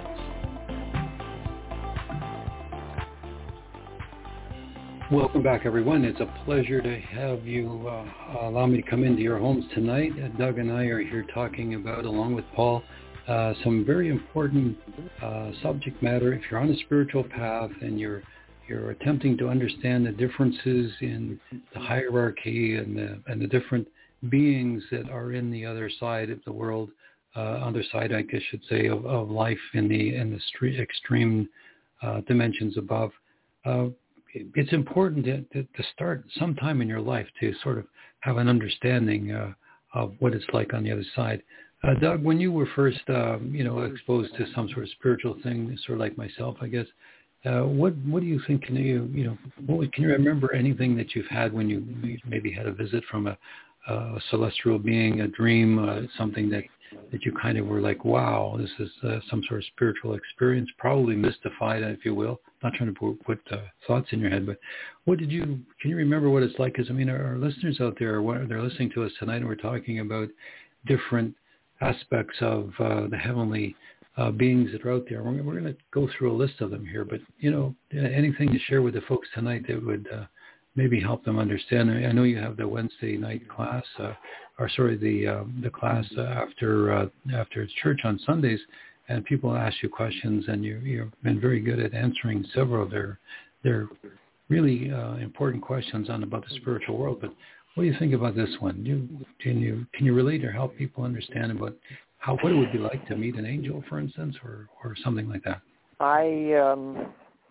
Speaker 3: Welcome back, everyone. It's a pleasure to have you uh, allow me to come into your homes tonight. Uh, Doug and I are here talking about, along with Paul, uh, some very important uh, subject matter. If you're on a spiritual path and you're you're attempting to understand the differences in the hierarchy and the and the different beings that are in the other side of the world, uh, other side, I guess, should say, of, of life in the in the street, extreme uh, dimensions above. Uh, it's important to, to, to start sometime in your life to sort of have an understanding uh, of what it's like on the other side. Uh, Doug, when you were first, um, you know, exposed to some sort of spiritual thing, sort of like myself, I guess, uh, what what do you think? Can you, you know, what, can you remember anything that you've had when you maybe had a visit from a, a celestial being, a dream, uh, something that, that you kind of were like, wow, this is uh, some sort of spiritual experience, probably mystified, if you will. Not trying to put, put uh, thoughts in your head, but what did you, can you remember what it's like? Because, I mean, our, our listeners out there, what, they're listening to us tonight, and we're talking about different aspects of uh, the heavenly uh, beings that are out there. We're, we're going to go through a list of them here, but, you know, anything to share with the folks tonight that would uh, maybe help them understand. I know you have the Wednesday night class, uh, or sorry, the uh, the class uh, after uh, after church on Sundays, and people ask you questions, and you, you've been very good at answering several of their their really uh, important questions on about the spiritual world. But what do you think about this one? You, can you can you relate or help people understand about how what it would be like to meet an angel, for instance, or, or something like that?
Speaker 4: I um,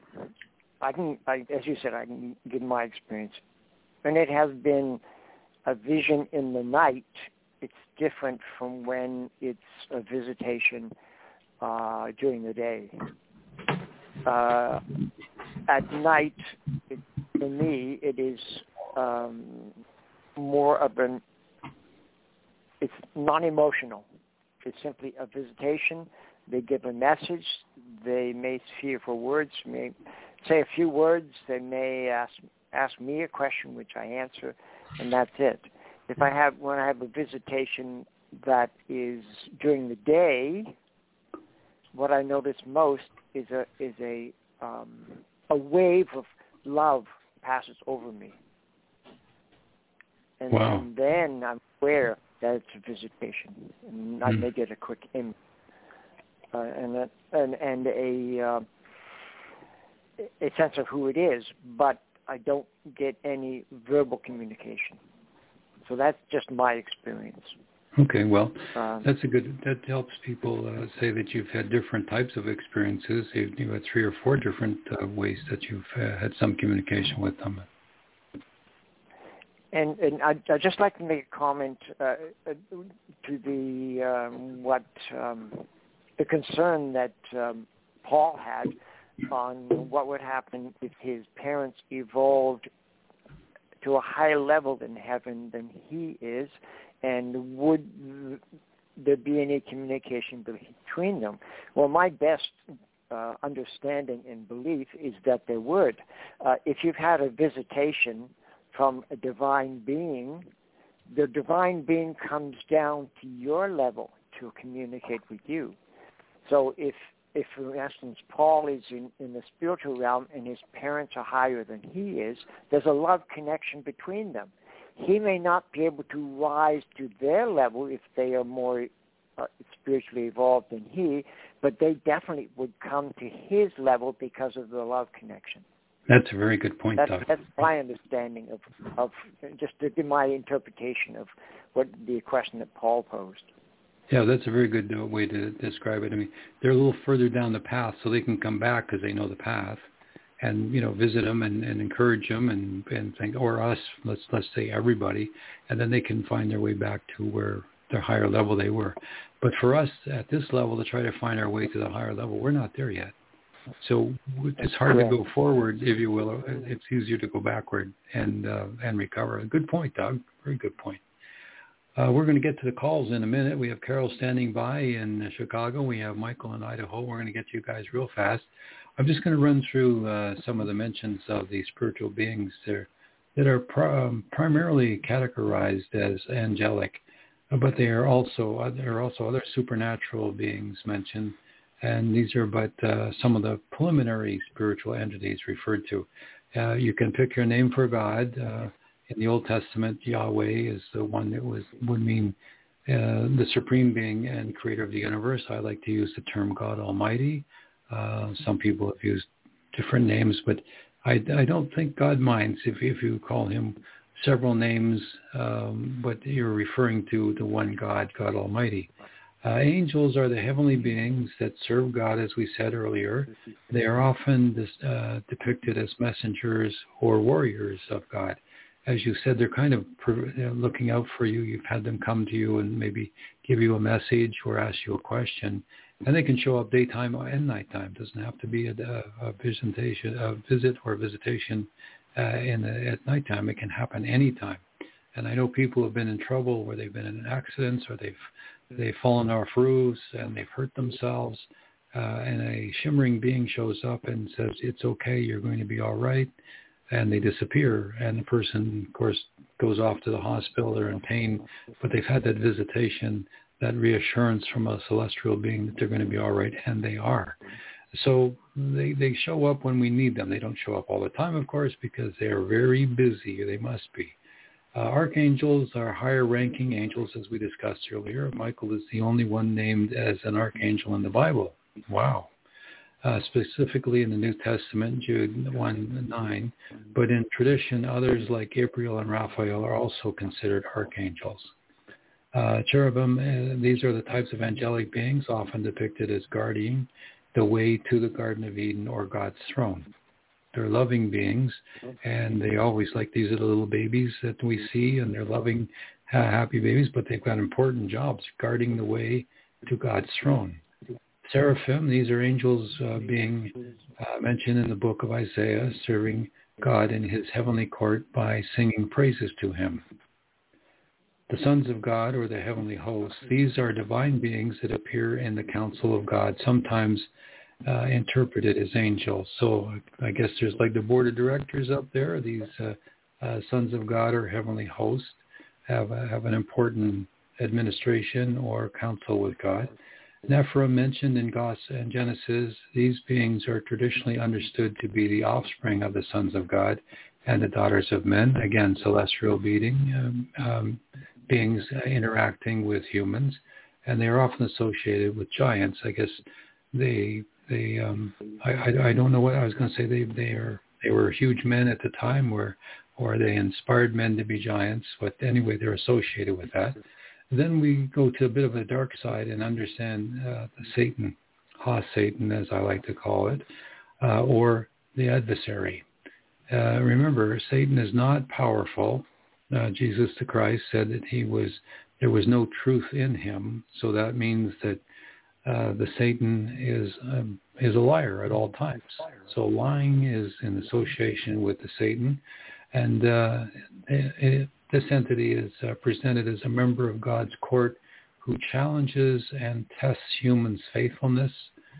Speaker 4: I can, I, as you said, I can give my experience, and it has been a vision in the night. It's different from when it's a visitation uh, during the day. Uh, at night, it, for me, it is um, more of an, it's non-emotional. It's simply a visitation. They give a message. They may fear for words, may say a few words. They may ask ask me a question, which I answer, and that's it. If I have, when I have a visitation that is during the day, what I notice most is a is a um, a wave of love passes over me, and,
Speaker 3: wow.
Speaker 4: and then I'm aware that it's a visitation, and I
Speaker 3: mm.
Speaker 4: may get a quick image, uh, and a, and and a uh, a sense of who it is, but I don't get any verbal communication. So that's just my experience.
Speaker 3: Okay, well,
Speaker 4: Um,
Speaker 3: that's a good, that helps people uh, say that you've had different types of experiences. You've, you had three or four different uh, ways that you've uh, had some communication with them.
Speaker 4: And, and I'd, I'd just like to make a comment uh, to the um, what um, the concern that um, Paul had on what would happen if his parents evolved to a higher level in heaven than he is, and would there be any communication between them? Well, my best uh, understanding and belief is that there would. Uh, if you've had a visitation from a divine being, the divine being comes down to your level to communicate with you. So if, if for instance, Paul is in, in the spiritual realm and his parents are higher than he is, there's a love connection between them. He may not be able to rise to their level if they are more uh, spiritually evolved than he, but they definitely would come to his level because of the love connection.
Speaker 3: That's a very good point,
Speaker 4: That's,
Speaker 3: Doug.
Speaker 4: that's my understanding of, of just my interpretation of what the question that Paul posed.
Speaker 3: Yeah, that's a very good uh, way to describe it. I mean, they're a little further down the path, so they can come back because they know the path, and you know, visit them and, and encourage them and, and think, or us, let's let's say everybody, and then they can find their way back to where their higher level they were. But for us at this level to try to find our way to the higher level, we're not there yet. So it's hard to go forward, if you will. It's easier to go backward and uh, and recover. Good point, Doug. Very good point. Uh, we're going to get to the calls in a minute. We have Carol standing by in Chicago. We have Michael in Idaho. We're going to get to you guys real fast. I'm just going to run through uh, some of the mentions of the spiritual beings there that are pr- um, primarily categorized as angelic, but they are also there are also other supernatural beings mentioned. And these are but uh, some of the preliminary spiritual entities referred to. Uh, you can pick your name for God. Uh, in the Old Testament, Yahweh is the one that was would mean uh, the supreme being and creator of the universe. I like to use the term God Almighty. Uh, some people have used different names, but I, I don't think God minds if, if you call him several names, um, but you're referring to the one God, God Almighty. Uh, angels are the heavenly beings that serve God, as we said earlier. They are often dis, uh, depicted as messengers or warriors of God. As you said, they're kind of looking out for you. You've had them come to you and maybe give you a message or ask you a question. And they can show up daytime and nighttime. It doesn't have to be a, a, visitation, a visit or visitation uh, in the, at nighttime. It can happen anytime. And I know people have been in trouble where they've been in accidents or they've they've fallen off roofs and they've hurt themselves. Uh, and a shimmering being shows up and says, it's okay, you're going to be all right. And they disappear. And the person, of course, goes off to the hospital. They're in pain. But they've had that visitation, that reassurance from a celestial being that they're going to be all right, and they are. So they they show up when we need them. They don't show up all the time, of course, because they are very busy. They must be. Uh, archangels are higher-ranking angels, as we discussed earlier. Michael is the only one named as an archangel in the Bible. Wow. Uh, specifically in the New Testament, Jude one nine. But in tradition, others like Gabriel and Raphael are also considered archangels. Uh, cherubim, uh, these are the types of angelic beings often depicted as guarding the way to the Garden of Eden or God's throne. They're loving beings, and they always, like these are the little babies that we see, and they're loving, uh, happy babies, but they've got important jobs, guarding the way to God's throne. Seraphim, these are angels uh, being uh, mentioned in the book of Isaiah, serving God in his heavenly court by singing praises to him. The sons of God, or the heavenly hosts, these are divine beings that appear in the council of God, sometimes uh, interpreted as angels. So I guess there's like the board of directors up there. These uh, uh, sons of God or heavenly hosts have, uh, have an important administration or council with God. Nephilim, mentioned in Genesis, these beings are traditionally understood to be the offspring of the sons of God and the daughters of men. Again, celestial being, um, um, beings interacting with humans, and they are often associated with giants. I guess they they um, I, I I don't know what I was going to say. They they are they were huge men at the time, where or they inspired men to be giants. But anyway, they're associated with that. then we go to a bit of a dark side and understand uh, the Satan, Ha Satan, as I like to call it, uh, or the adversary. Uh, remember, Satan is not powerful. Uh, Jesus the Christ said that he was there was no truth in him, so that means that uh, the Satan is um, is a liar at all times. So lying is in association with the Satan, and uh, it, it, this entity is uh, presented as a member of God's court who challenges and tests humans' faithfulness,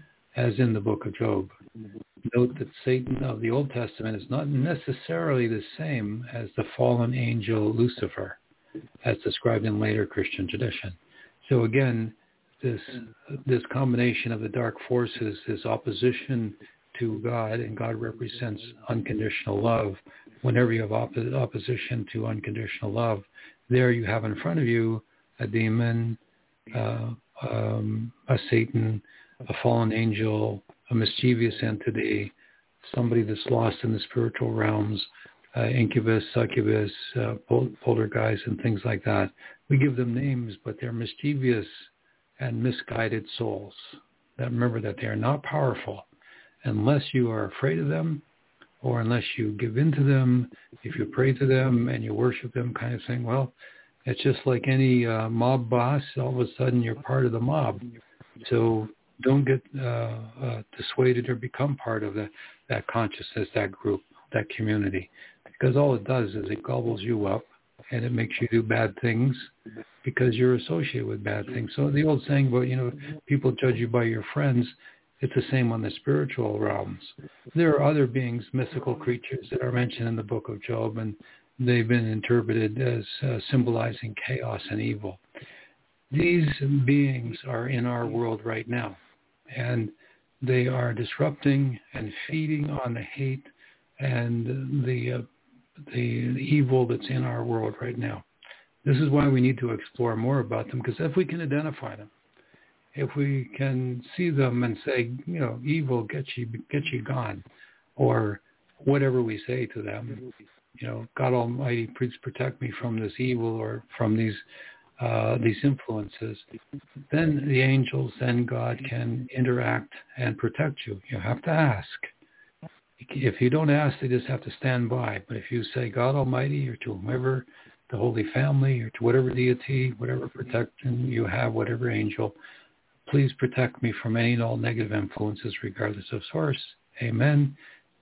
Speaker 3: as in the book of Job. Note that Satan of the Old Testament is not necessarily the same as the fallen angel Lucifer, as described in later Christian tradition. So again, this this combination of the dark forces, this opposition to God, and God represents unconditional love. Whenever you have op- opposition to unconditional love, there you have in front of you a demon, uh, um, a Satan, a fallen angel, a mischievous entity, somebody that's lost in the spiritual realms, uh, incubus, succubus, uh, pol- poltergeist, and things like that. We give them names, but they're mischievous and misguided souls. That remember that they are not powerful unless you are afraid of them, or unless you give in to them, if you pray to them and you worship them, kind of thing. Well, it's just like any uh, mob boss. All of a sudden you're part of the mob. So don't get uh, uh, dissuaded or become part of the, that consciousness, that group, that community. Because all it does is it gobbles you up and it makes you do bad things because you're associated with bad things. So the old saying about, you know, people judge you by your friends, it's the same on the spiritual realms. There are other beings, mythical creatures that are mentioned in the book of Job, and they've been interpreted as uh, symbolizing chaos and evil. These beings are in our world right now, and they are disrupting and feeding on the hate and the, uh, the the evil that's in our world right now. This is why we need to explore more about them, because if we can identify them, if we can see them and say, you know, evil, get you, get you gone, or whatever we say to them, you know, God Almighty, please protect me from this evil or from these uh, these influences, then the angels and God can interact and protect you. You have to ask. If you don't ask, they just have to stand by. But if you say, God Almighty, or to whomever, the Holy Family, or to whatever deity, whatever protection you have, whatever angel, please protect me from any and all negative influences regardless of source. Amen.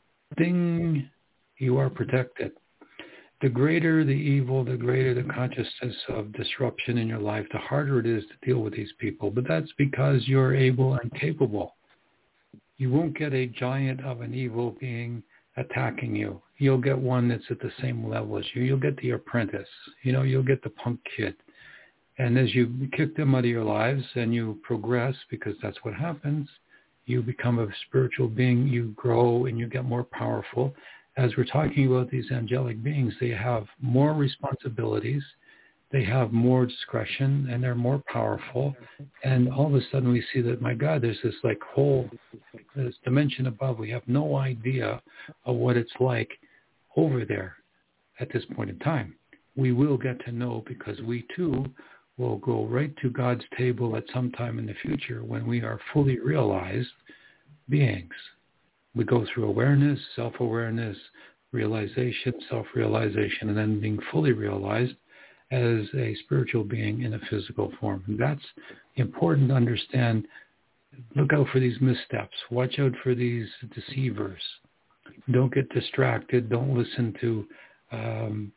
Speaker 3: Ding, you are protected. The greater the evil, the greater the consciousness of disruption in your life, the harder it is to deal with these people. But that's because you're able and capable. You won't get a giant of an evil being attacking you. You'll get one that's at the same level as you. You'll get the apprentice. You know, you'll get the punk kid. And as you kick them out of your lives and you progress, because that's what happens, you become a spiritual being, you grow and you get more powerful. As we're talking about these angelic beings, they have more responsibilities, they have more discretion, and they're more powerful. And all of a sudden we see that, my God, there's this like whole this dimension above. We have no idea of what it's like over there at this point in time. We will get to know, because we too will go right to God's table at some time in the future when we are fully realized beings. We go through awareness, self-awareness, realization, self-realization, and then being fully realized as a spiritual being in a physical form. And that's important to understand. Look out for these missteps. Watch out for these deceivers. Don't get distracted. Don't listen to um,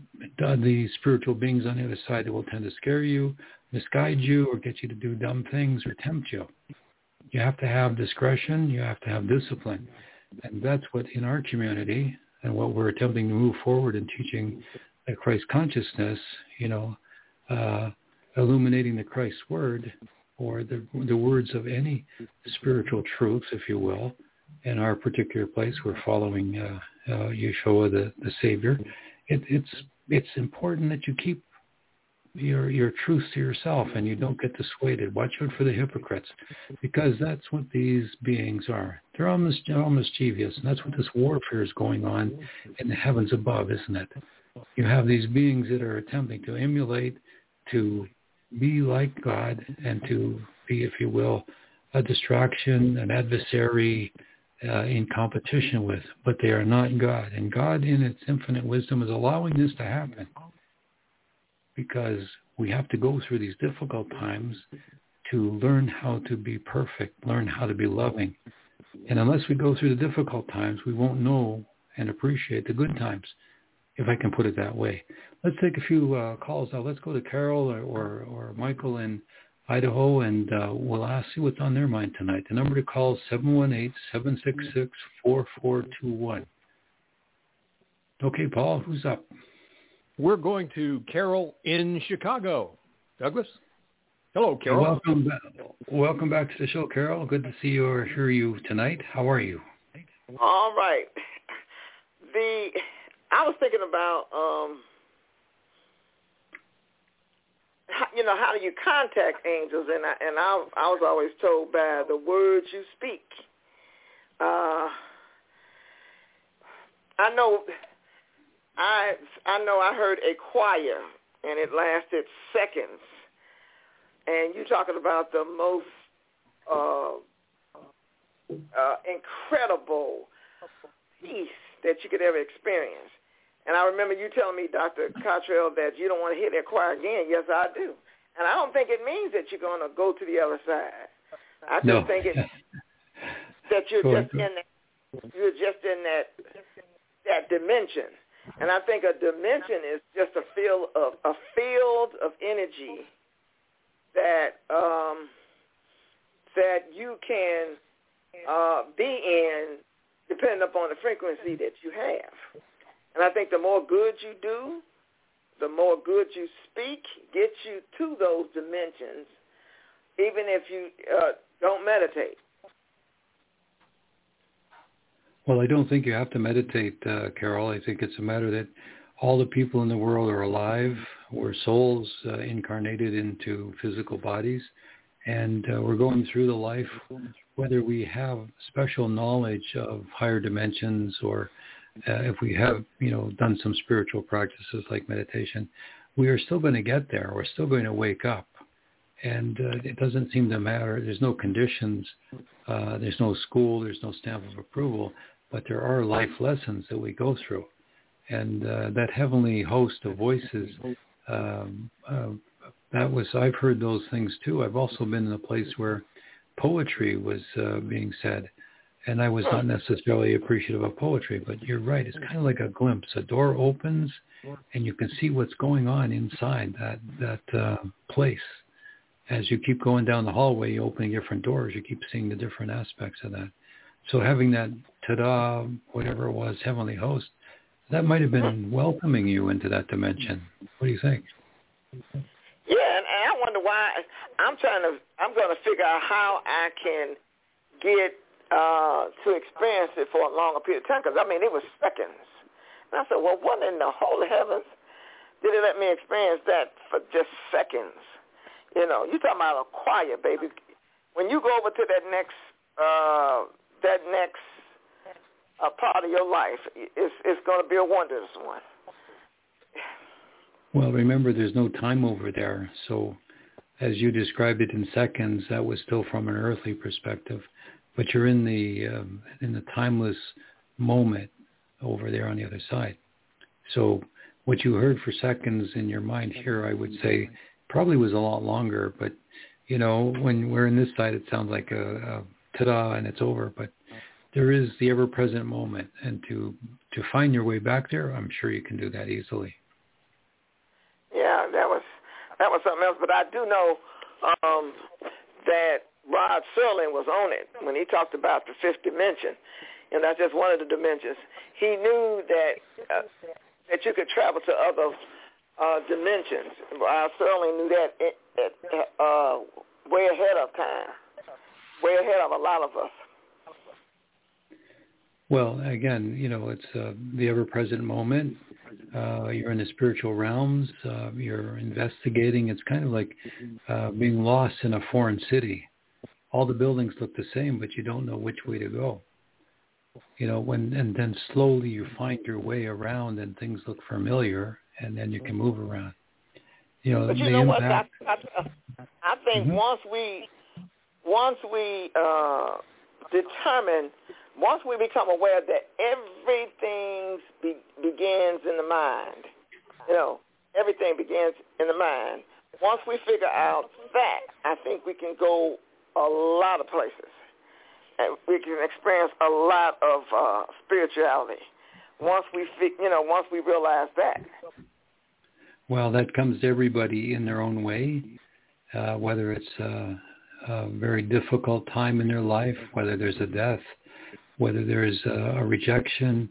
Speaker 3: the spiritual beings on the other side that will tend to scare you, misguide you, or get you to do dumb things or tempt you. You have to have discretion. You have to have discipline. And that's what in our community and what we're attempting to move forward in teaching the Christ consciousness, you know, uh, illuminating the Christ word, or the, the words of any spiritual truths, if you will. In our particular place, we're following uh, uh, Yeshua, the, the Savior. It, it's it's important that you keep your your truth to yourself and you don't get dissuaded. Watch out for the hypocrites, because that's what these beings are. They're all, mis- all mischievous, and that's what this warfare is going on in the heavens above, isn't it? You have these beings that are attempting to emulate, to be like God and to be, if you will, a distraction, an adversary uh, in competition with, but they are not God. And God, in its infinite wisdom, is allowing this to happen because we have to go through these difficult times to learn how to be perfect, learn how to be loving. And unless we go through the difficult times, we won't know and appreciate the good times, if I can put it that way. Let's take a few uh, calls now. Let's go to Carol or, or, or Michael in Idaho, and uh, we'll ask you what's on their mind tonight. The number to call is seven one eight, seven six six, four four two one. Okay, Paul, who's up?
Speaker 5: We're going to Carol in Chicago. Douglas? Hello, Carol.
Speaker 3: Welcome, welcome back to the show, Carol. Good to see you or hear you tonight. How are you?
Speaker 7: All right. The I was thinking about, um, how, you know, how do you contact angels? And I, and I, I was always told by the words you speak. Uh, I know, I I know I heard a choir, and it lasted seconds. And you're talking about the most uh, uh, incredible peace that you could ever experience. And I remember you telling me, Doctor Cottrell, that you don't want to hear that choir again. Yes, I do. And I don't think it means that you're going to go to the other side. I just
Speaker 3: no.
Speaker 7: think it that you're
Speaker 3: Go
Speaker 7: just in that, you're just in that that dimension. And I think a dimension is just a field of a field of energy that um, that you can uh, be in depending upon the frequency that you have. And I think the more good you do, the more good you speak, gets you to those dimensions, even if you uh, don't meditate.
Speaker 3: Well, I don't think you have to meditate, uh, Carol. I think it's a matter that all the people in the world are alive. We're souls uh, incarnated into physical bodies, and uh, we're going through the life, whether we have special knowledge of higher dimensions or uh, if we have, you know, done some spiritual practices like meditation, we are still going to get there. We're still going to wake up. And uh, it doesn't seem to matter. There's no conditions. Uh, there's no school. There's no stamp of approval. But there are life lessons that we go through. And uh, that heavenly host of voices, um, uh, that was, I've heard those things too. I've also been in a place where poetry was uh, being said. And I was not necessarily appreciative of poetry. But you're right. It's kind of like a glimpse. A door opens and you can see what's going on inside that, that uh, place. As you keep going down the hallway, you open different doors, you keep seeing the different aspects of that. So having that ta-da, whatever it was, heavenly host, that might have been welcoming you into that dimension. What do you think?
Speaker 7: Yeah, and I wonder why. I'm trying to, I'm going to figure out how I can get uh, to experience it for a longer period of time, because, I mean, it was seconds. And I said, well, what in the holy heavens did it let me experience that for just seconds? You know, you're talking about a choir, baby. When you go over to that next uh, that next uh, part of your life, it's, it's going to be a wondrous one.
Speaker 3: Well, remember, there's no time over there. So as you described it in seconds, that was still from an earthly perspective. But you're in the um, in the timeless moment over there on the other side. So what you heard for seconds in your mind here, I would say, probably was a lot longer, but, you know, when we're in this side, it sounds like a, a ta-da and it's over, but there is the ever-present moment, and to to find your way back there, I'm sure you can do that easily.
Speaker 7: Yeah, that was that was something else, but I do know um, that Rod Serling was on it when he talked about the fifth dimension, and that's just one of the dimensions. He knew that uh, that you could travel to other Uh, dimensions. I certainly knew that it, it, uh, way ahead of time, way ahead of a lot of us.
Speaker 3: Well, again, you know, it's uh, the ever-present moment. Uh, you're in the spiritual realms. Uh, you're investigating. It's kind of like uh, being lost in a foreign city. All the buildings look the same, but you don't know which way to go. You know, when and then slowly you find your way around, and things look familiar. And then you can move around. you know,
Speaker 7: but you
Speaker 3: the
Speaker 7: know
Speaker 3: impact.
Speaker 7: what? I, I, I think mm-hmm. once we once we uh, determine, once we become aware that everything be, begins in the mind, you know, everything begins in the mind. Once we figure out that, I think we can go a lot of places. And we can experience a lot of uh, spirituality. Once we, you know, once we realize that.
Speaker 3: Well, that comes to everybody in their own way, uh, whether it's a, a very difficult time in their life, whether there's a death, whether there's a, a rejection,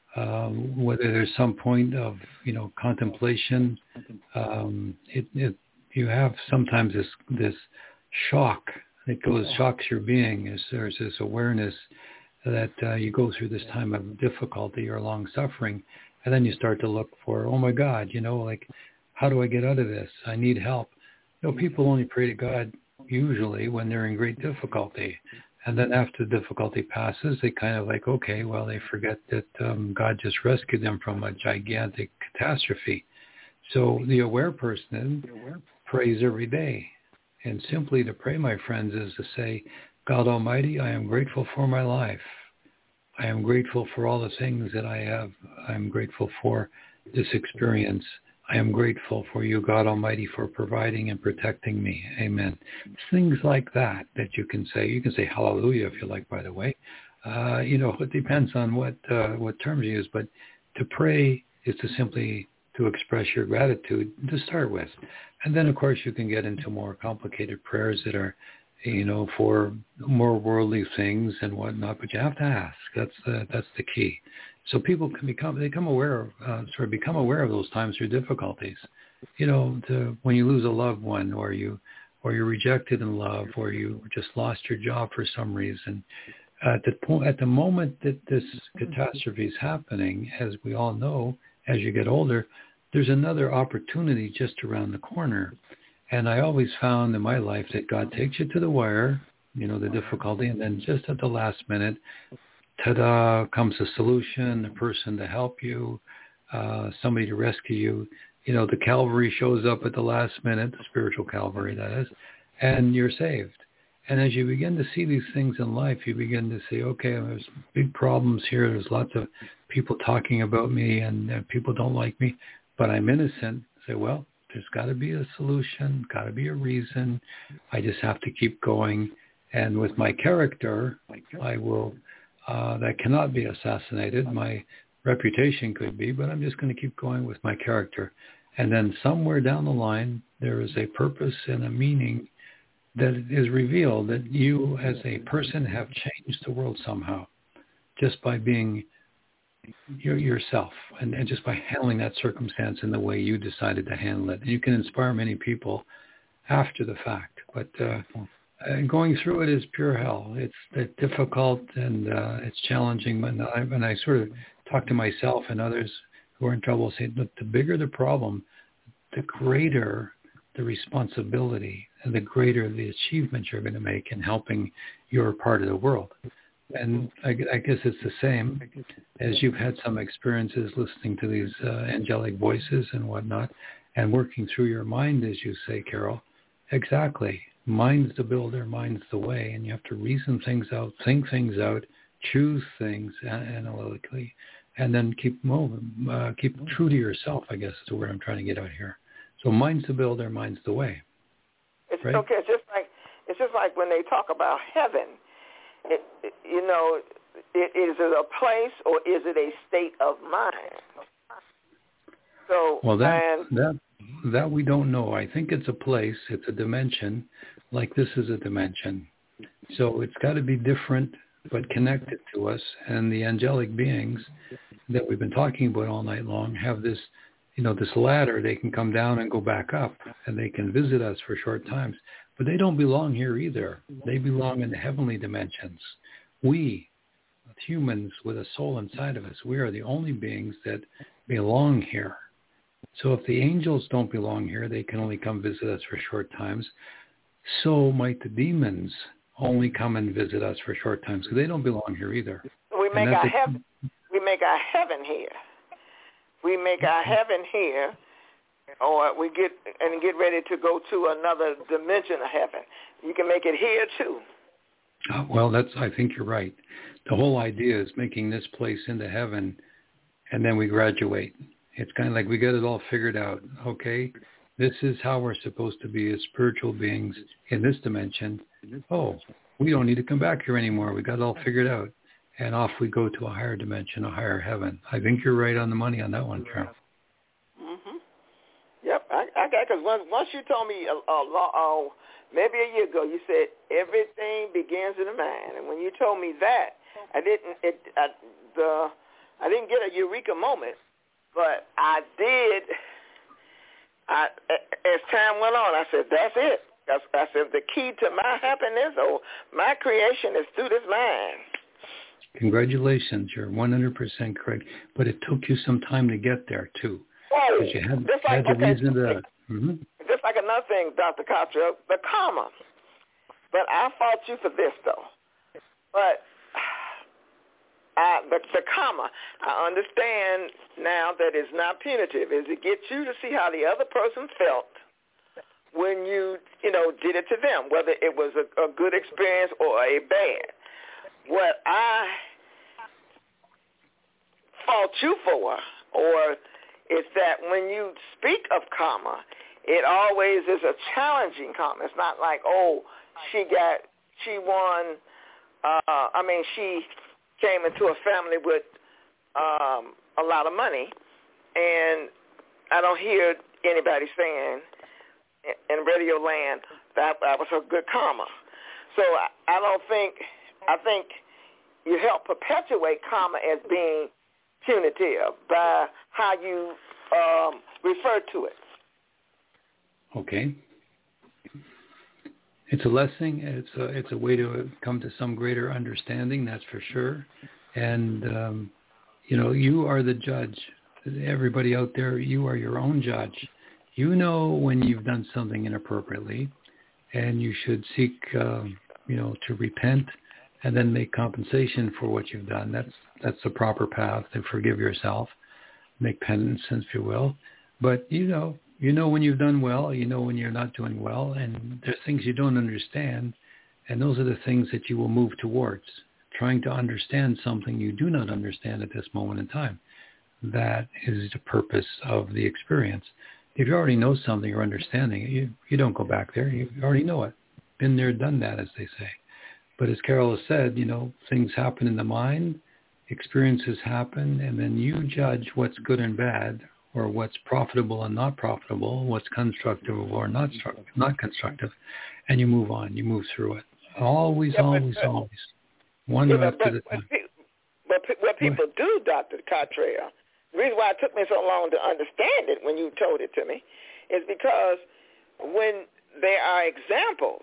Speaker 3: um, whether there's some point of, you know, contemplation. Um, it, it, you have sometimes this this shock that goes, shocks your being. Is there's this awareness that uh, you go through this time of difficulty or long suffering, and then you start to look for, oh my God, you know, like, how do I get out of this? I need help. You know, people only pray to God usually when they're in great difficulty. And then after the difficulty passes, they kind of like, okay, well, they forget that um, God just rescued them from a gigantic catastrophe. So the aware person prays every day. And simply to pray, my friends, is to say, God Almighty, I am grateful for my life. I am grateful for all the things that I have. I am grateful for this experience. I am grateful for you, God Almighty, for providing and protecting me. Amen. Things like that that you can say. You can say hallelujah if you like, by the way. Uh, you know, it depends on what uh, what terms you use. But to pray is to simply to express your gratitude to start with. And then, of course, you can get into more complicated prayers that are, you know, for more worldly things and whatnot. But you have to ask. That's the, that's the key. So people can become, they become aware of, uh, sort of become aware of those times through difficulties. You know, to, when you lose a loved one, or you, or you're rejected in love, or you just lost your job for some reason. At the point, at the moment that this catastrophe is happening, as we all know, as you get older, there's another opportunity just around the corner. And I always found in my life that God takes you to the wire, you know, the difficulty, and then just at the last minute, ta-da, comes a solution, a person to help you, uh, somebody to rescue you. You know, the Calvary shows up at the last minute, the spiritual Calvary, that is, and you're saved. And as you begin to see these things in life, you begin to say, okay, there's big problems here. There's lots of people talking about me, and uh, people don't like me, but I'm innocent. Say, well, there's got to be a solution, got to be a reason. I just have to keep going. And with my character, I will, uh, that cannot be assassinated. My reputation could be, but I'm just going to keep going with my character. And then somewhere down the line, there is a purpose and a meaning that is revealed, that you as a person have changed the world somehow just by being your, yourself and, and just by handling that circumstance in the way you decided to handle it. And you can inspire many people after the fact. But uh, going through it is pure hell. It's, it's difficult and uh, it's challenging. And I, and I sort of talk to myself and others who are in trouble, say, look, the bigger the problem, the greater the responsibility and the greater the achievement you're going to make in helping your part of the world. And I, I guess it's the same as you've had some experiences listening to these uh, angelic voices and whatnot and working through your mind, as you say, Carol. Exactly. Mind's the builder, mind's the way, and you have to reason things out, think things out, choose things analytically, and then keep moving, uh, keep true to yourself, I guess is the word I'm trying to get out here. So mind's the builder, mind's the way.
Speaker 7: It's
Speaker 3: right?
Speaker 7: okay. It's just like it's just like when they talk about heaven. It, it, you know, it, is it a place or is it a state of mind? So
Speaker 3: well, that
Speaker 7: and,
Speaker 3: that that we don't know. I think it's a place. It's a dimension, like this is a dimension. So it's got to be different, but connected to us. And the angelic beings that we've been talking about all night long have this. You know, this ladder, they can come down and go back up, and they can visit us for short times. But they don't belong here either. They belong in the heavenly dimensions. We, humans with a soul inside of us, we are the only beings that belong here. So if the angels don't belong here, they can only come visit us for short times. So might the demons only come and visit us for short times, because they don't belong here either.
Speaker 7: We make our heaven. We make our heaven here. We make our heaven here, or we get and get ready to go to another dimension of heaven. You can make it here too.
Speaker 3: Uh, well, that's. I think you're right. The whole idea is making this place into heaven, and then we graduate. It's kind of like we get it all figured out. Okay, this is how we're supposed to be as spiritual beings in this dimension. Oh, we don't need to come back here anymore. We got it all figured out. And off we go to a higher dimension, a higher heaven. I think you're right on the money on that one, Carol.
Speaker 7: Mm-hmm. Yep, I, I got, because once, once you told me, uh, uh, uh, maybe a year ago, you said everything begins in the mind. And when you told me that, I didn't, it, I, the, I didn't get a eureka moment, but I did, I, as time went on, I said, that's it. I, I said, the key to my happiness or my creation is through this mind.
Speaker 3: Congratulations, you're one hundred percent correct. But it took you some time to get there, too.
Speaker 7: Oh,
Speaker 3: you had,
Speaker 7: just like,
Speaker 3: had the
Speaker 7: okay,
Speaker 3: reason to... Mm-hmm.
Speaker 7: Just like another thing, Doctor Cottrell, the karma. But I fault you for this, though. But I, the, the karma, I understand now that it's not punitive. Is it gets you to see how the other person felt when you, you know, did it to them, whether it was a, a good experience or a bad. What I fault you for, or is that when you speak of karma, it always is a challenging karma. It's not like, oh, she got, she won, uh, I mean, she came into a family with um, a lot of money, and I don't hear anybody saying in radio land that that was her good karma. So I, I don't think, I think you help perpetuate karma as being punitive by how you um, refer to it.
Speaker 3: Okay. It's a lesson. It's a, it's a way to come to some greater understanding, that's for sure. And, um, you know, you are the judge. Everybody out there, you are your own judge. You know when you've done something inappropriately, and you should seek, uh, you know, to repent and then make compensation for what you've done. That's that's the proper path to forgive yourself, make penance, if you will. But you know, you know when you've done well, you know when you're not doing well, and there's things you don't understand, and those are the things that you will move towards, trying to understand something you do not understand at this moment in time. That is the purpose of the experience. If you already know something or understanding it, you, you don't go back there. You already know it. Been there, done that, as they say. But as Carol has said, you know, things happen in the mind, experiences happen, and then you judge what's good and bad, or what's profitable and not profitable, what's constructive or not not constructive, and you move on. You move through it. Always, yeah, always, but, always. One
Speaker 7: yeah,
Speaker 3: rep
Speaker 7: but,
Speaker 3: at a time.
Speaker 7: But, but what people do, Doctor Cottrell, the reason why it took me so long to understand it when you told it to me is because when there are examples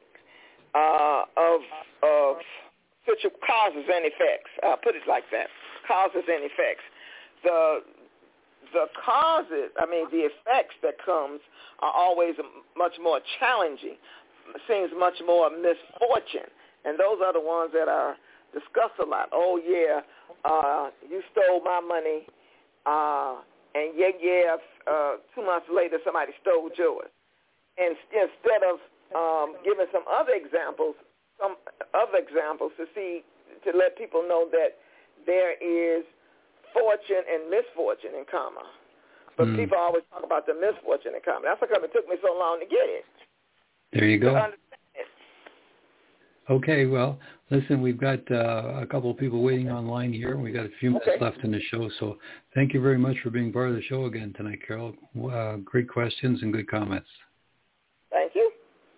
Speaker 7: uh, of of such causes and effects, I'll put it like that, causes and effects, the the causes, I mean, the effects that comes are always much more challenging, seems much more misfortune, and those are the ones that are discussed a lot. Oh, yeah, uh, you stole my money, uh, and yeah, yeah, uh, two months later somebody stole yours. And instead of um, giving some other examples, some other examples to see, to let people know that there is fortune and misfortune in karma. But mm. people always talk about the misfortune in karma. That's because it took me so long to get it.
Speaker 3: There you go.
Speaker 7: To understand it.
Speaker 3: Okay, well, listen, we've got uh, a couple of people waiting online here. We've got a few minutes okay. left in the show, so thank you very much for being part of the show again tonight, Carol. Uh, great questions and good comments.
Speaker 7: Thank you.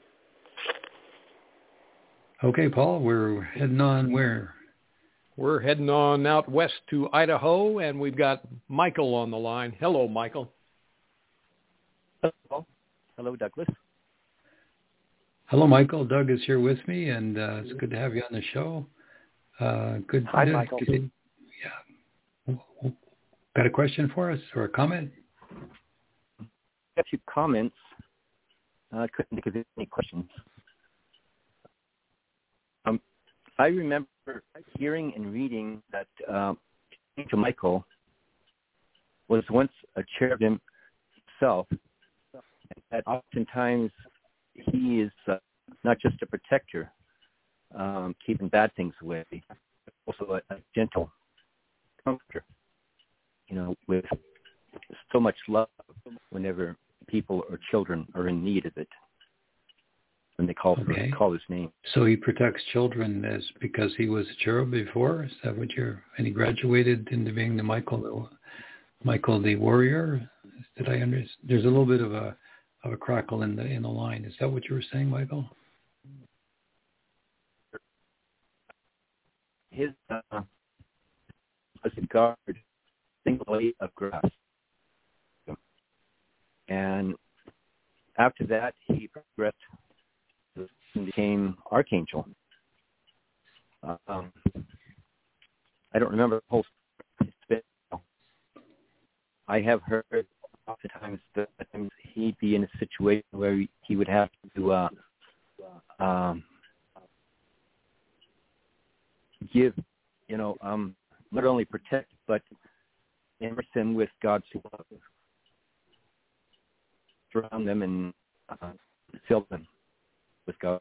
Speaker 3: Okay, Paul, we're heading on where?
Speaker 5: We're heading on out west to Idaho, and we've got Michael on the line. Hello, Michael.
Speaker 8: Hello. Hello, Douglas.
Speaker 3: Hello, Michael. Doug is here with me, and uh, it's good to have you on the show. Uh, good.
Speaker 8: Hi,
Speaker 3: good,
Speaker 8: Michael.
Speaker 3: Good, yeah. Got a question for us or a comment?
Speaker 8: A few comments. I uh, couldn't think of any questions. Um, I remember hearing and reading that uh, Angel Michael was once a cherubim himself. And that oftentimes he is uh, not just a protector, um, keeping bad things away, but also a, a gentle comforter, you know, with so much love whenever people or children are in need of it, when they call for,
Speaker 3: okay.
Speaker 8: call his name.
Speaker 3: So he protects children as because he was a cherub before? Is that what you're, and he graduated into being the Michael, the, Michael the warrior? Did I understand? There's a little bit of a of a crackle in the in the line. Is that what you were saying, Michael?
Speaker 8: His uh, was a guard, single blade of grass, and after that he progressed and became Archangel. Um, I don't remember the whole story. I have heard oftentimes that he'd be in a situation where he would have to uh, um, give, you know, um, not only protect, but immerse them with God's love. Surround them and uh, fill them with God.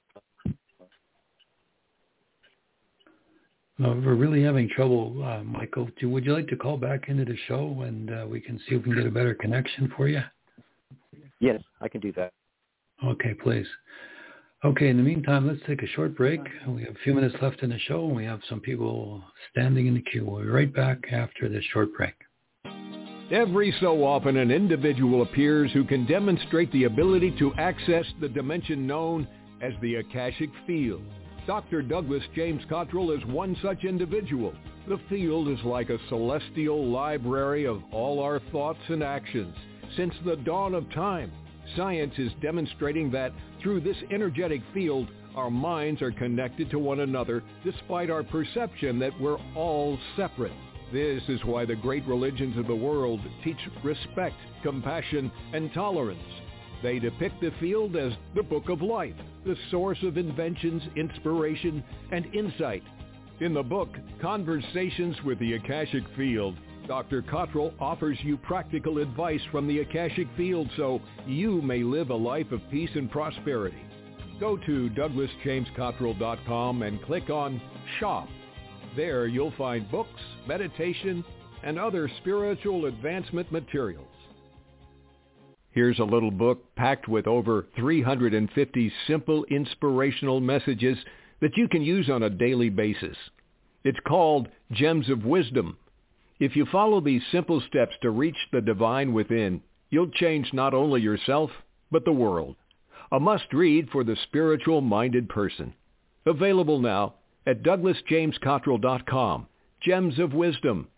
Speaker 3: No, we're really having trouble, uh, Michael. Do, would you like to call back into the show and uh, we can see if we can get a better connection for you?
Speaker 8: Yes, I can do that.
Speaker 3: Okay, please. Okay, in the meantime, let's take a short break. We have a few minutes left in the show, and we have some people standing in the queue. We'll be right back after this short break.
Speaker 2: Every so often, an individual appears who can demonstrate the ability to access the dimension known as the Akashic Field. Doctor Douglas James Cottrell is one such individual. The field is like a celestial library of all our thoughts and actions. Since the dawn of time, science is demonstrating that through this energetic field, our minds are connected to one another despite our perception that we're all separate. This is why the great religions of the world teach respect, compassion, and tolerance. They depict the field as the book of life, the source of inventions, inspiration, and insight. In the book, Conversations with the Akashic Field, Doctor Cottrell offers you practical advice from the Akashic Field so you may live a life of peace and prosperity. Go to douglas james cottrell dot com and click on Shop. There you'll find books, meditation, and other spiritual advancement materials. Here's a little book packed with over three hundred fifty simple inspirational messages that you can use on a daily basis. It's called Gems of Wisdom. If you follow these simple steps to reach the divine within, you'll change not only yourself, but the world. A must-read for the spiritual-minded person. Available now at douglas james cottrell dot com. Gems of Wisdom.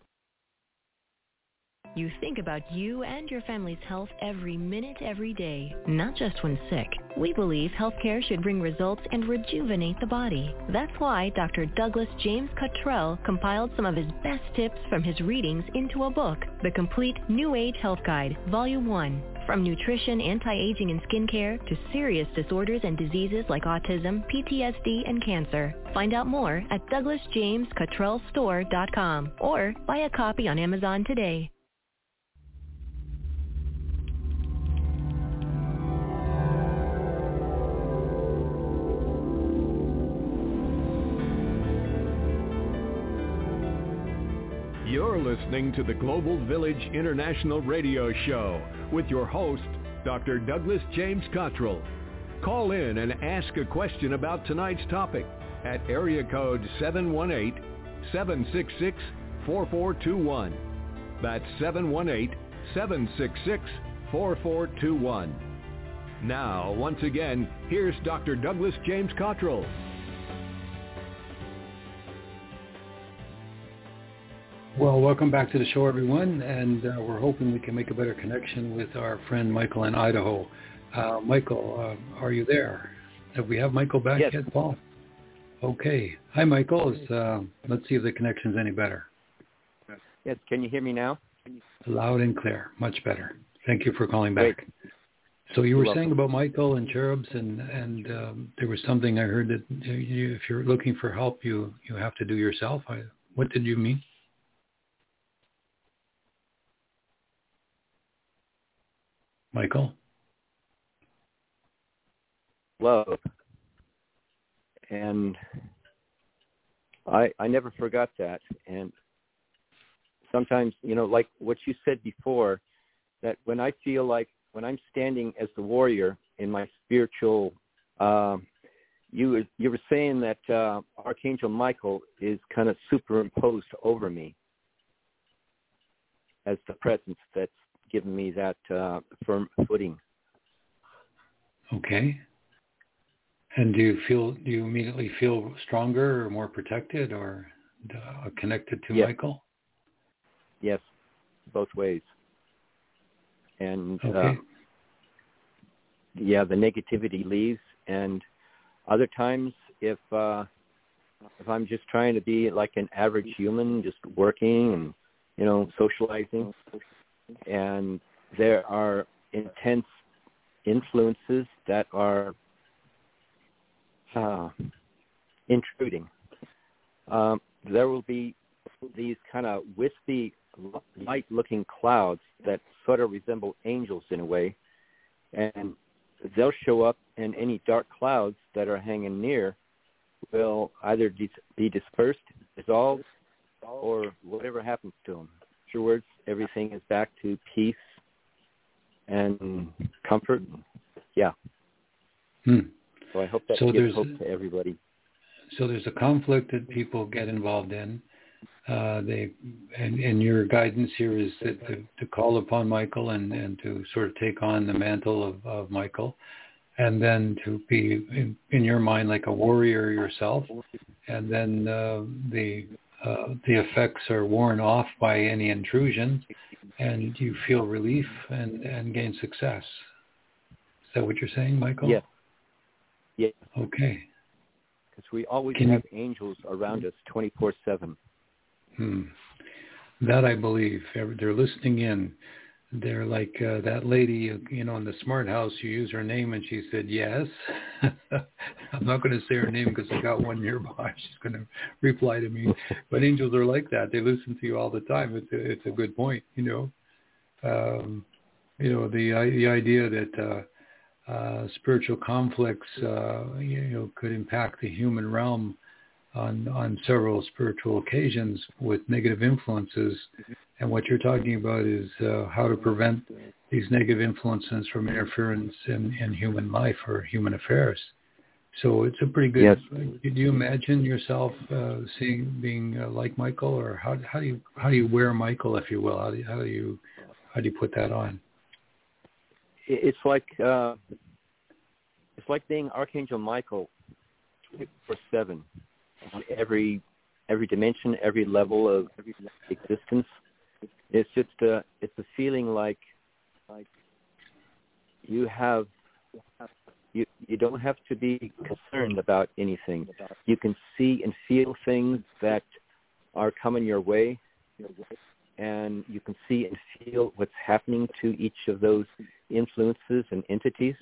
Speaker 6: You think about you and your family's health every minute, every day, not just when sick. We believe healthcare should bring results and rejuvenate the body. That's why Doctor Douglas James Cottrell compiled some of his best tips from his readings into a book, The Complete New Age Health Guide, Volume one. From nutrition, anti-aging, and skincare to serious disorders and diseases like autism, P T S D, and cancer. Find out more at douglas james cottrell store dot com or buy a copy on Amazon today.
Speaker 2: You're listening to the Global Village International Radio Show with your host, Doctor Douglas James Cottrell. Call in and ask a question about tonight's topic at area code seven one eight, seven six six, four four two one. That's seven one eight, seven six six, four four two one. Now, once again, here's Doctor Douglas James Cottrell.
Speaker 3: Well, welcome back to the show, everyone, and uh, we're hoping we can make a better connection with our friend Michael in Idaho. Uh, Michael, uh, are you there? Have we have Michael back
Speaker 8: yes.
Speaker 3: yet, Paul? Okay. Hi, Michael. It's, uh, let's see if the connection's any better.
Speaker 8: Yes, can you hear me now?
Speaker 3: Loud and clear. Much better. Thank you for calling back.
Speaker 8: Great.
Speaker 3: So you were
Speaker 8: You're
Speaker 3: saying
Speaker 8: welcome.
Speaker 3: about Michael and cherubs, and, and um, there was something I heard that you, if you're looking for help, you, you have to do yourself. I, what did you mean? Michael?
Speaker 8: Love. And I I never forgot that. And sometimes, you know, like what you said before, that when I feel like when I'm standing as the warrior in my spiritual, um, you you were saying that uh, Archangel Michael is kind of superimposed over me as the presence that's given me that uh, firm footing.
Speaker 3: Okay. And do you feel, do you immediately feel stronger or more protected or uh, connected to
Speaker 8: yes.
Speaker 3: Michael?
Speaker 8: Yes, both ways. And
Speaker 3: okay.
Speaker 8: uh, yeah, the negativity leaves. And other times, if uh, if I'm just trying to be like an average human, just working and, you know, socializing, and there are intense influences that are uh, intruding, um, there will be these kind of wispy, light-looking clouds that sort of resemble angels in a way, and they'll show up, and any dark clouds that are hanging near will either dis- be dispersed, dissolved, or whatever happens to them. Afterwards, everything is back to peace and comfort. Yeah.
Speaker 3: Hmm.
Speaker 8: So I hope that
Speaker 3: so
Speaker 8: gives hope to everybody.
Speaker 3: So there's a conflict that people get involved in. Uh, they and, and your guidance here is that to, to call upon Michael and, and to sort of take on the mantle of, of Michael, and then to be in, in your mind like a warrior yourself, and then uh, the uh, the effects are worn off by any intrusion, and you feel relief and, and gain success. Is that what you're saying, Michael?
Speaker 8: Yes. Yes.
Speaker 3: Okay.
Speaker 8: Because we always
Speaker 3: Can
Speaker 8: have
Speaker 3: you...
Speaker 8: angels around us twenty-four seven.
Speaker 3: Hmm. That I believe. They're listening in. They're like uh, that lady, you know, in the Smart House. You use her name, and she said yes. I'm not going to say her name because I got one nearby. She's going to reply to me. But angels are like that. They listen to you all the time. It's a, it's a good point, you know. Um, you know, the the idea that uh, uh, spiritual conflicts, uh, you know, could impact the human realm on on several spiritual occasions with negative influences. And what you're talking about is uh, how to prevent these negative influences from interference in, in human life or human affairs. So it's a pretty good.
Speaker 8: Yes.
Speaker 3: Do you imagine yourself uh, seeing being uh, like Michael, or how how do you how do you wear Michael, if you will? How do you, how do you how do you put that on?
Speaker 8: It's like uh, it's like being Archangel Michael twenty-four seven on every every dimension, every level of existence. It's just a it's a feeling like like you have you you don't have to be concerned about anything. You can see and feel things that are coming your way, and you can see and feel what's happening to each of those influences and entities.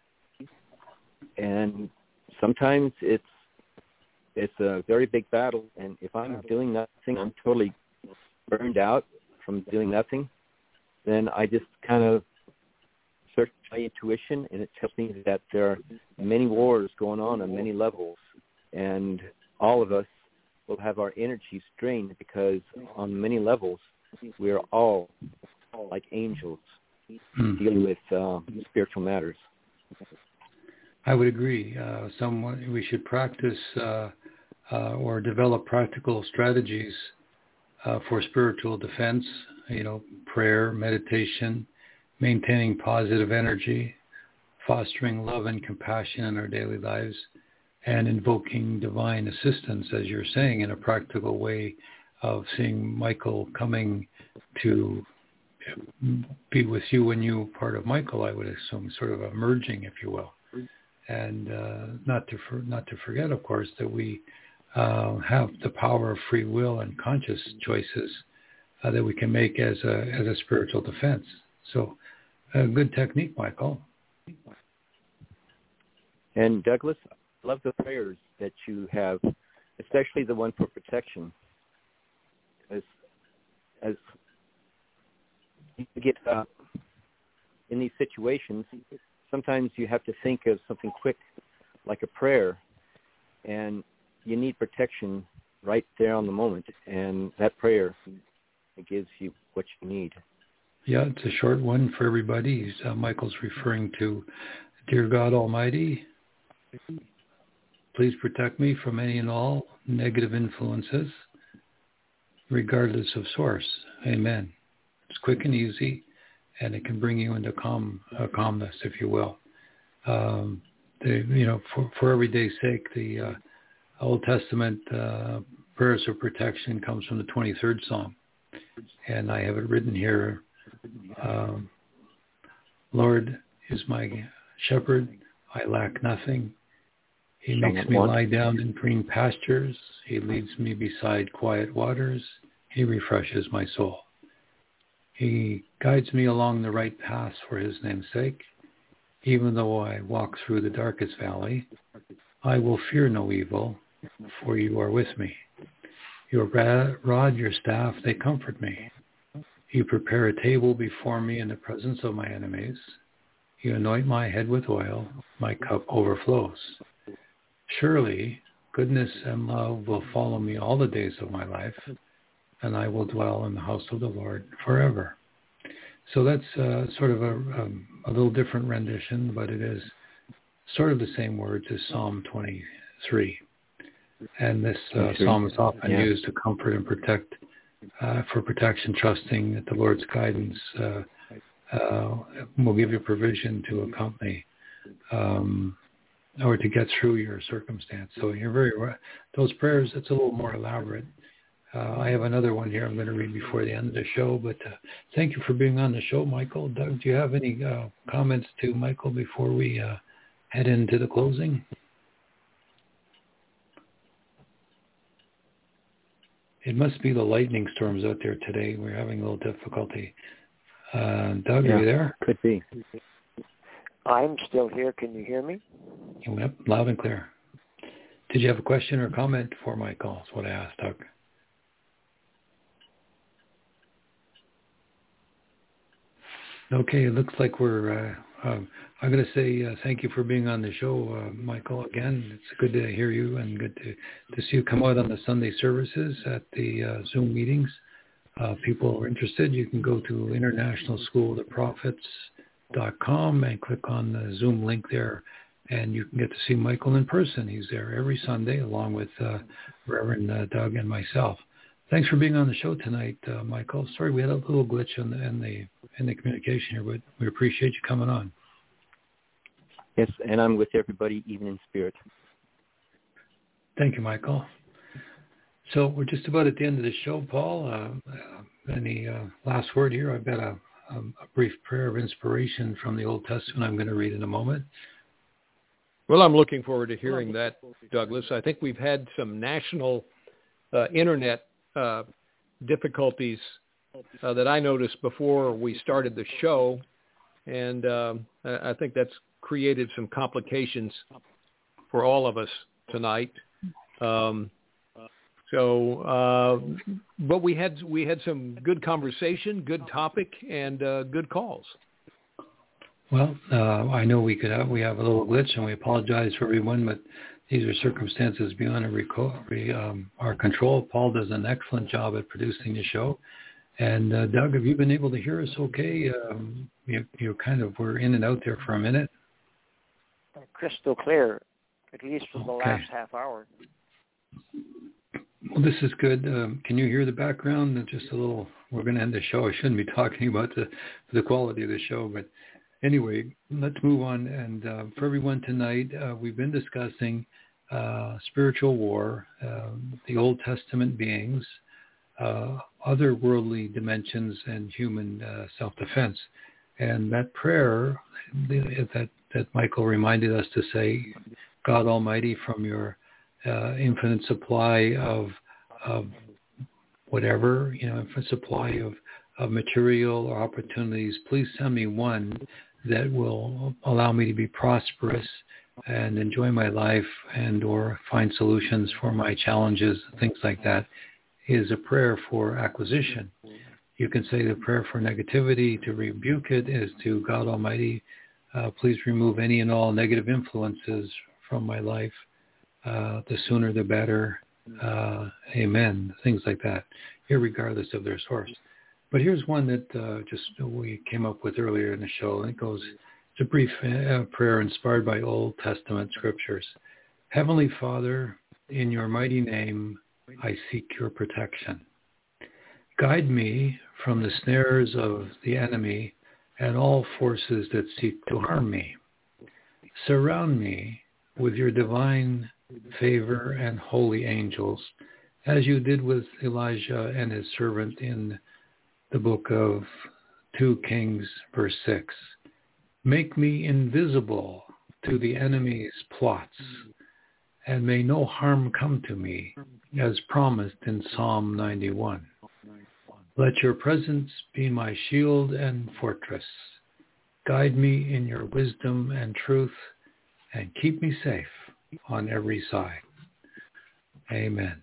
Speaker 8: And sometimes it's it's a very big battle, and if I'm doing nothing, I'm totally burned out from doing nothing, then I just kind of search my intuition, and it tells me that there are many wars going on on many levels, and all of us will have our energy strained because on many levels we are all like angels
Speaker 3: Hmm.
Speaker 8: dealing with uh, spiritual matters.
Speaker 3: I would agree. Uh, someone we should practice uh, uh, or develop practical strategies uh, for spiritual defense. You know, prayer, meditation, maintaining positive energy, fostering love and compassion in our daily lives, and invoking divine assistance, as you're saying, in a practical way of seeing Michael coming to be with you when you part of Michael, I would assume, sort of a merging, if you will. And uh, not to for, not to forget, of course, that we uh, have the power of free will and conscious choices uh, that we can make as a as a spiritual defense. So, a good technique, Michael.
Speaker 8: And Douglas, I love the prayers that you have, especially the one for protection. As as you get uh, in these situations, sometimes you have to think of something quick, like a prayer, and you need protection right there on the moment, and that prayer it gives you what you need.
Speaker 3: Yeah, it's a short one for everybody. He's, uh, Michael's referring to, Dear God Almighty, please protect me from any and all negative influences, regardless of source. Amen. It's quick and easy, and it can bring you into calm, uh, calmness, if you will. Um, the, you know, for, for everyday's sake, the uh, Old Testament uh, prayers of protection comes from the twenty-third Psalm, and I have it written here. Um, Lord is my shepherd; I lack nothing. He makes me lie down in green pastures. He leads me beside quiet waters. He refreshes my soul. He guides me along the right paths for his name's sake. Even though I walk through the darkest valley, I will fear no evil, for you are with me. Your rod, your staff, they comfort me. You prepare a table before me in the presence of my enemies. You anoint my head with oil. My cup overflows. Surely goodness and love will follow me all the days of my life, and I will dwell in the house of the Lord forever. So that's uh, sort of a, um, a little different rendition, but it is sort of the same words as Psalm twenty-three. And this uh, psalm is often yeah. used to comfort and protect, uh, for protection, trusting that the Lord's guidance uh, uh, will give you provision to accompany um, or to get through your circumstance. So you're very those prayers. It's a little more elaborate. Uh, I have another one here I'm going to read before the end of the show. But uh, thank you for being on the show, Michael. Doug, do you have any uh, comments to Michael before we uh, head into the closing? It must be the lightning storms out there today. We're having a little difficulty. Uh, Doug,
Speaker 8: yeah,
Speaker 3: are you there?
Speaker 8: Could be.
Speaker 4: I'm still here. Can you hear me?
Speaker 3: Yep, loud and clear. Did you have a question or comment for Michael? That's what I asked, Doug. Okay, it looks like we're, uh, um, I'm going to say uh, thank you for being on the show, uh, Michael, again. It's good to hear you and good to, to see you come out on the Sunday services at the uh, Zoom meetings. Uh, people are interested, you can go to international school of the prophets dot com and click on the Zoom link there, and you can get to see Michael in person. He's there every Sunday along with uh, Reverend uh, Doug and myself. Thanks for being on the show tonight, uh, Michael. Sorry we had a little glitch in the, in the in the communication here, but we appreciate you coming on.
Speaker 8: Yes, and I'm with everybody, even in spirit.
Speaker 3: Thank you, Michael. So we're just about at the end of the show, Paul. Uh, uh, any uh, last word here? I've got a, a, a brief prayer of inspiration from the Old Testament I'm going to read in a moment.
Speaker 5: Well, I'm looking forward to hearing that, Douglas. I think we've had some national uh, internet uh, difficulties uh, that I noticed before we started the show, and um, I think that's created some complications for all of us tonight. Um, so, uh, but we had we had some good conversation, good topic, and uh, good calls.
Speaker 3: Well, uh, I know we could have, we have a little glitch, and we apologize for everyone, but these are circumstances beyond our, reco- um, our control. Paul does an excellent job at producing the show. And uh, Doug, have you been able to hear us okay? Um, you, you kind of were in and out there for a minute.
Speaker 4: Crystal clear, at least for the
Speaker 3: okay.
Speaker 4: last half hour.
Speaker 3: Well, this is good. Um, can you hear the background? Just a little. We're going to end the show. I shouldn't be talking about the the quality of the show, but anyway, let's move on. And uh, for everyone tonight, uh, we've been discussing uh, spiritual war, uh, the Old Testament beings, uh, other worldly dimensions, and human uh, self-defense. And that prayer that that Michael reminded us to say, God Almighty, from your uh, infinite supply of of whatever, you know, infinite supply of, of material or opportunities, please send me one that will allow me to be prosperous and enjoy my life and or find solutions for my challenges, things like that, is a prayer for acquisition. You can say the prayer for negativity. To rebuke it is to God Almighty, uh, please remove any and all negative influences from my life. Uh, the sooner the better. Uh, amen. Things like that, irregardless of their source. But here's one that uh, just we came up with earlier in the show, and it goes, it's a brief uh, prayer inspired by Old Testament scriptures. Heavenly Father, in your mighty name, I seek your protection. Guide me from the snares of the enemy and all forces that seek to harm me. Surround me with your divine favor and holy angels, as you did with Elijah and his servant in the book of Second Kings, verse six. Make me invisible to the enemy's plots, and may no harm come to me, as promised in Psalm ninety-one. Let your presence be my shield and fortress. Guide me in your wisdom and truth, and keep me safe on every side. Amen.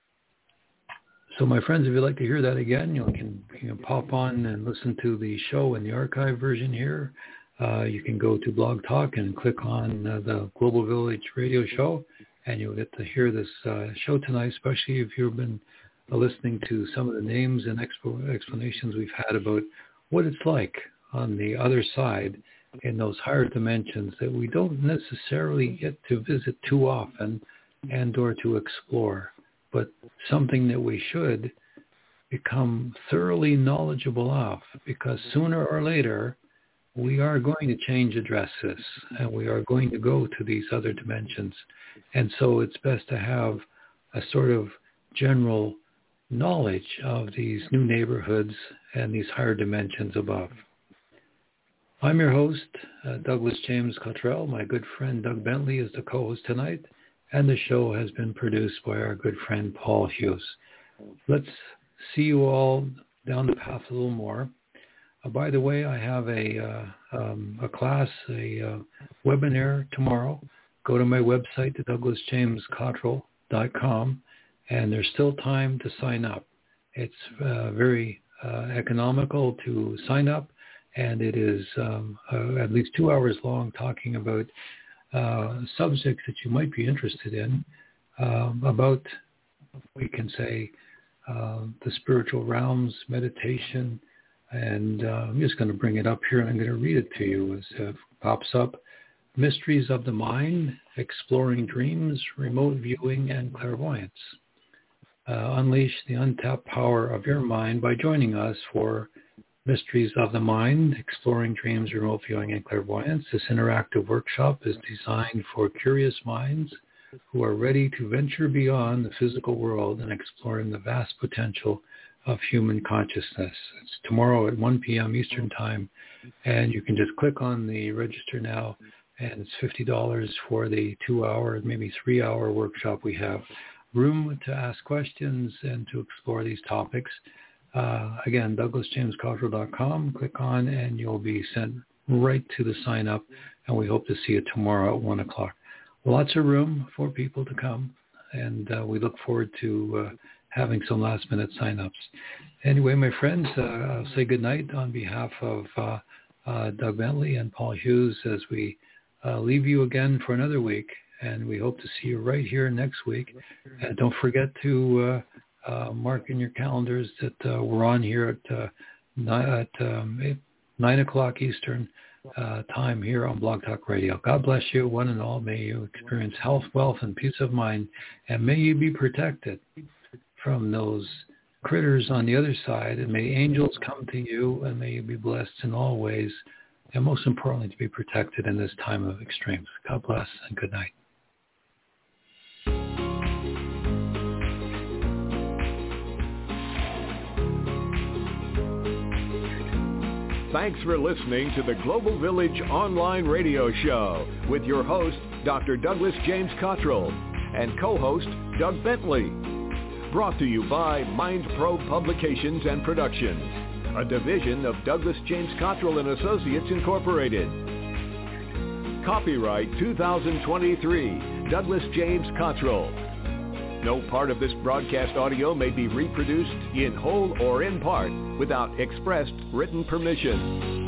Speaker 3: So my friends, if you'd like to hear that again, you can, you can pop on and listen to the show in the archive version here. Uh, you can go to Blog Talk and click on uh, the Global Village radio show, and you'll get to hear this uh, show tonight, especially if you've been uh, listening to some of the names and expo- explanations we've had about what it's like on the other side in those higher dimensions that we don't necessarily get to visit too often and or to explore, but something that we should become thoroughly knowledgeable of, because sooner or later we are going to change addresses and we are going to go to these other dimensions. And so it's best to have a sort of general knowledge of these new neighborhoods and these higher dimensions above. I'm your host, uh, Douglas James Cottrell. My good friend Doug Bentley is the co-host tonight, and the show has been produced by our good friend Paul Hughes. Let's see you all down the path a little more. Uh, by the way, I have a uh, um, a class, a uh, webinar tomorrow. Go to my website, douglas james cottrell dot com, and there's still time to sign up. It's uh, very uh, economical to sign up, and it is um, uh, at least two hours long, talking about uh, subjects that you might be interested in, um, about, we can say, uh, the spiritual realms, meditation, and uh, I'm just going to bring it up here, and I'm going to read it to you as it pops up. Mysteries of the Mind, Exploring Dreams, Remote Viewing, and Clairvoyance. Uh, unleash the untapped power of your mind by joining us for Mysteries of the Mind, Exploring Dreams, Remote Viewing, and Clairvoyance. This interactive workshop is designed for curious minds who are ready to venture beyond the physical world and exploring the vast potential of human consciousness. It's tomorrow at one p.m. Eastern Time, and you can just click on the register now, and it's fifty dollars for the two-hour, maybe three-hour workshop we have. Room to ask questions and to explore these topics. Uh, again, douglas james cottrell dot com. Click on and you'll be sent right to the sign up, and we hope to see you tomorrow at one o'clock. Lots of room for people to come, and uh, we look forward to uh, having some last-minute sign-ups. Anyway, my friends, uh, I'll say good night on behalf of uh, uh, Doug Bentley and Paul Hughes as we uh, leave you again for another week, and we hope to see you right here next week. And don't forget to uh, Uh, mark in your calendars that uh, we're on here at, uh, ni- at um, eight, nine o'clock Eastern uh, time here on Blog Talk Radio. God bless you, one and all. May you experience health, wealth, and peace of mind, and may you be protected from those critters on the other side, and may angels come to you, and may you be blessed in all ways, and most importantly, to be protected in this time of extremes. God bless, and good night.
Speaker 2: Thanks for listening to the Global Village Online Radio Show with your host, Doctor Douglas James Cottrell, and co-host, Doug Bentley. Brought to you by MindProbe Publications and Productions, a division of Douglas James Cottrell and Associates, Incorporated. Copyright two thousand twenty-three, Douglas James Cottrell. No part of this broadcast audio may be reproduced in whole or in part without expressed written permission.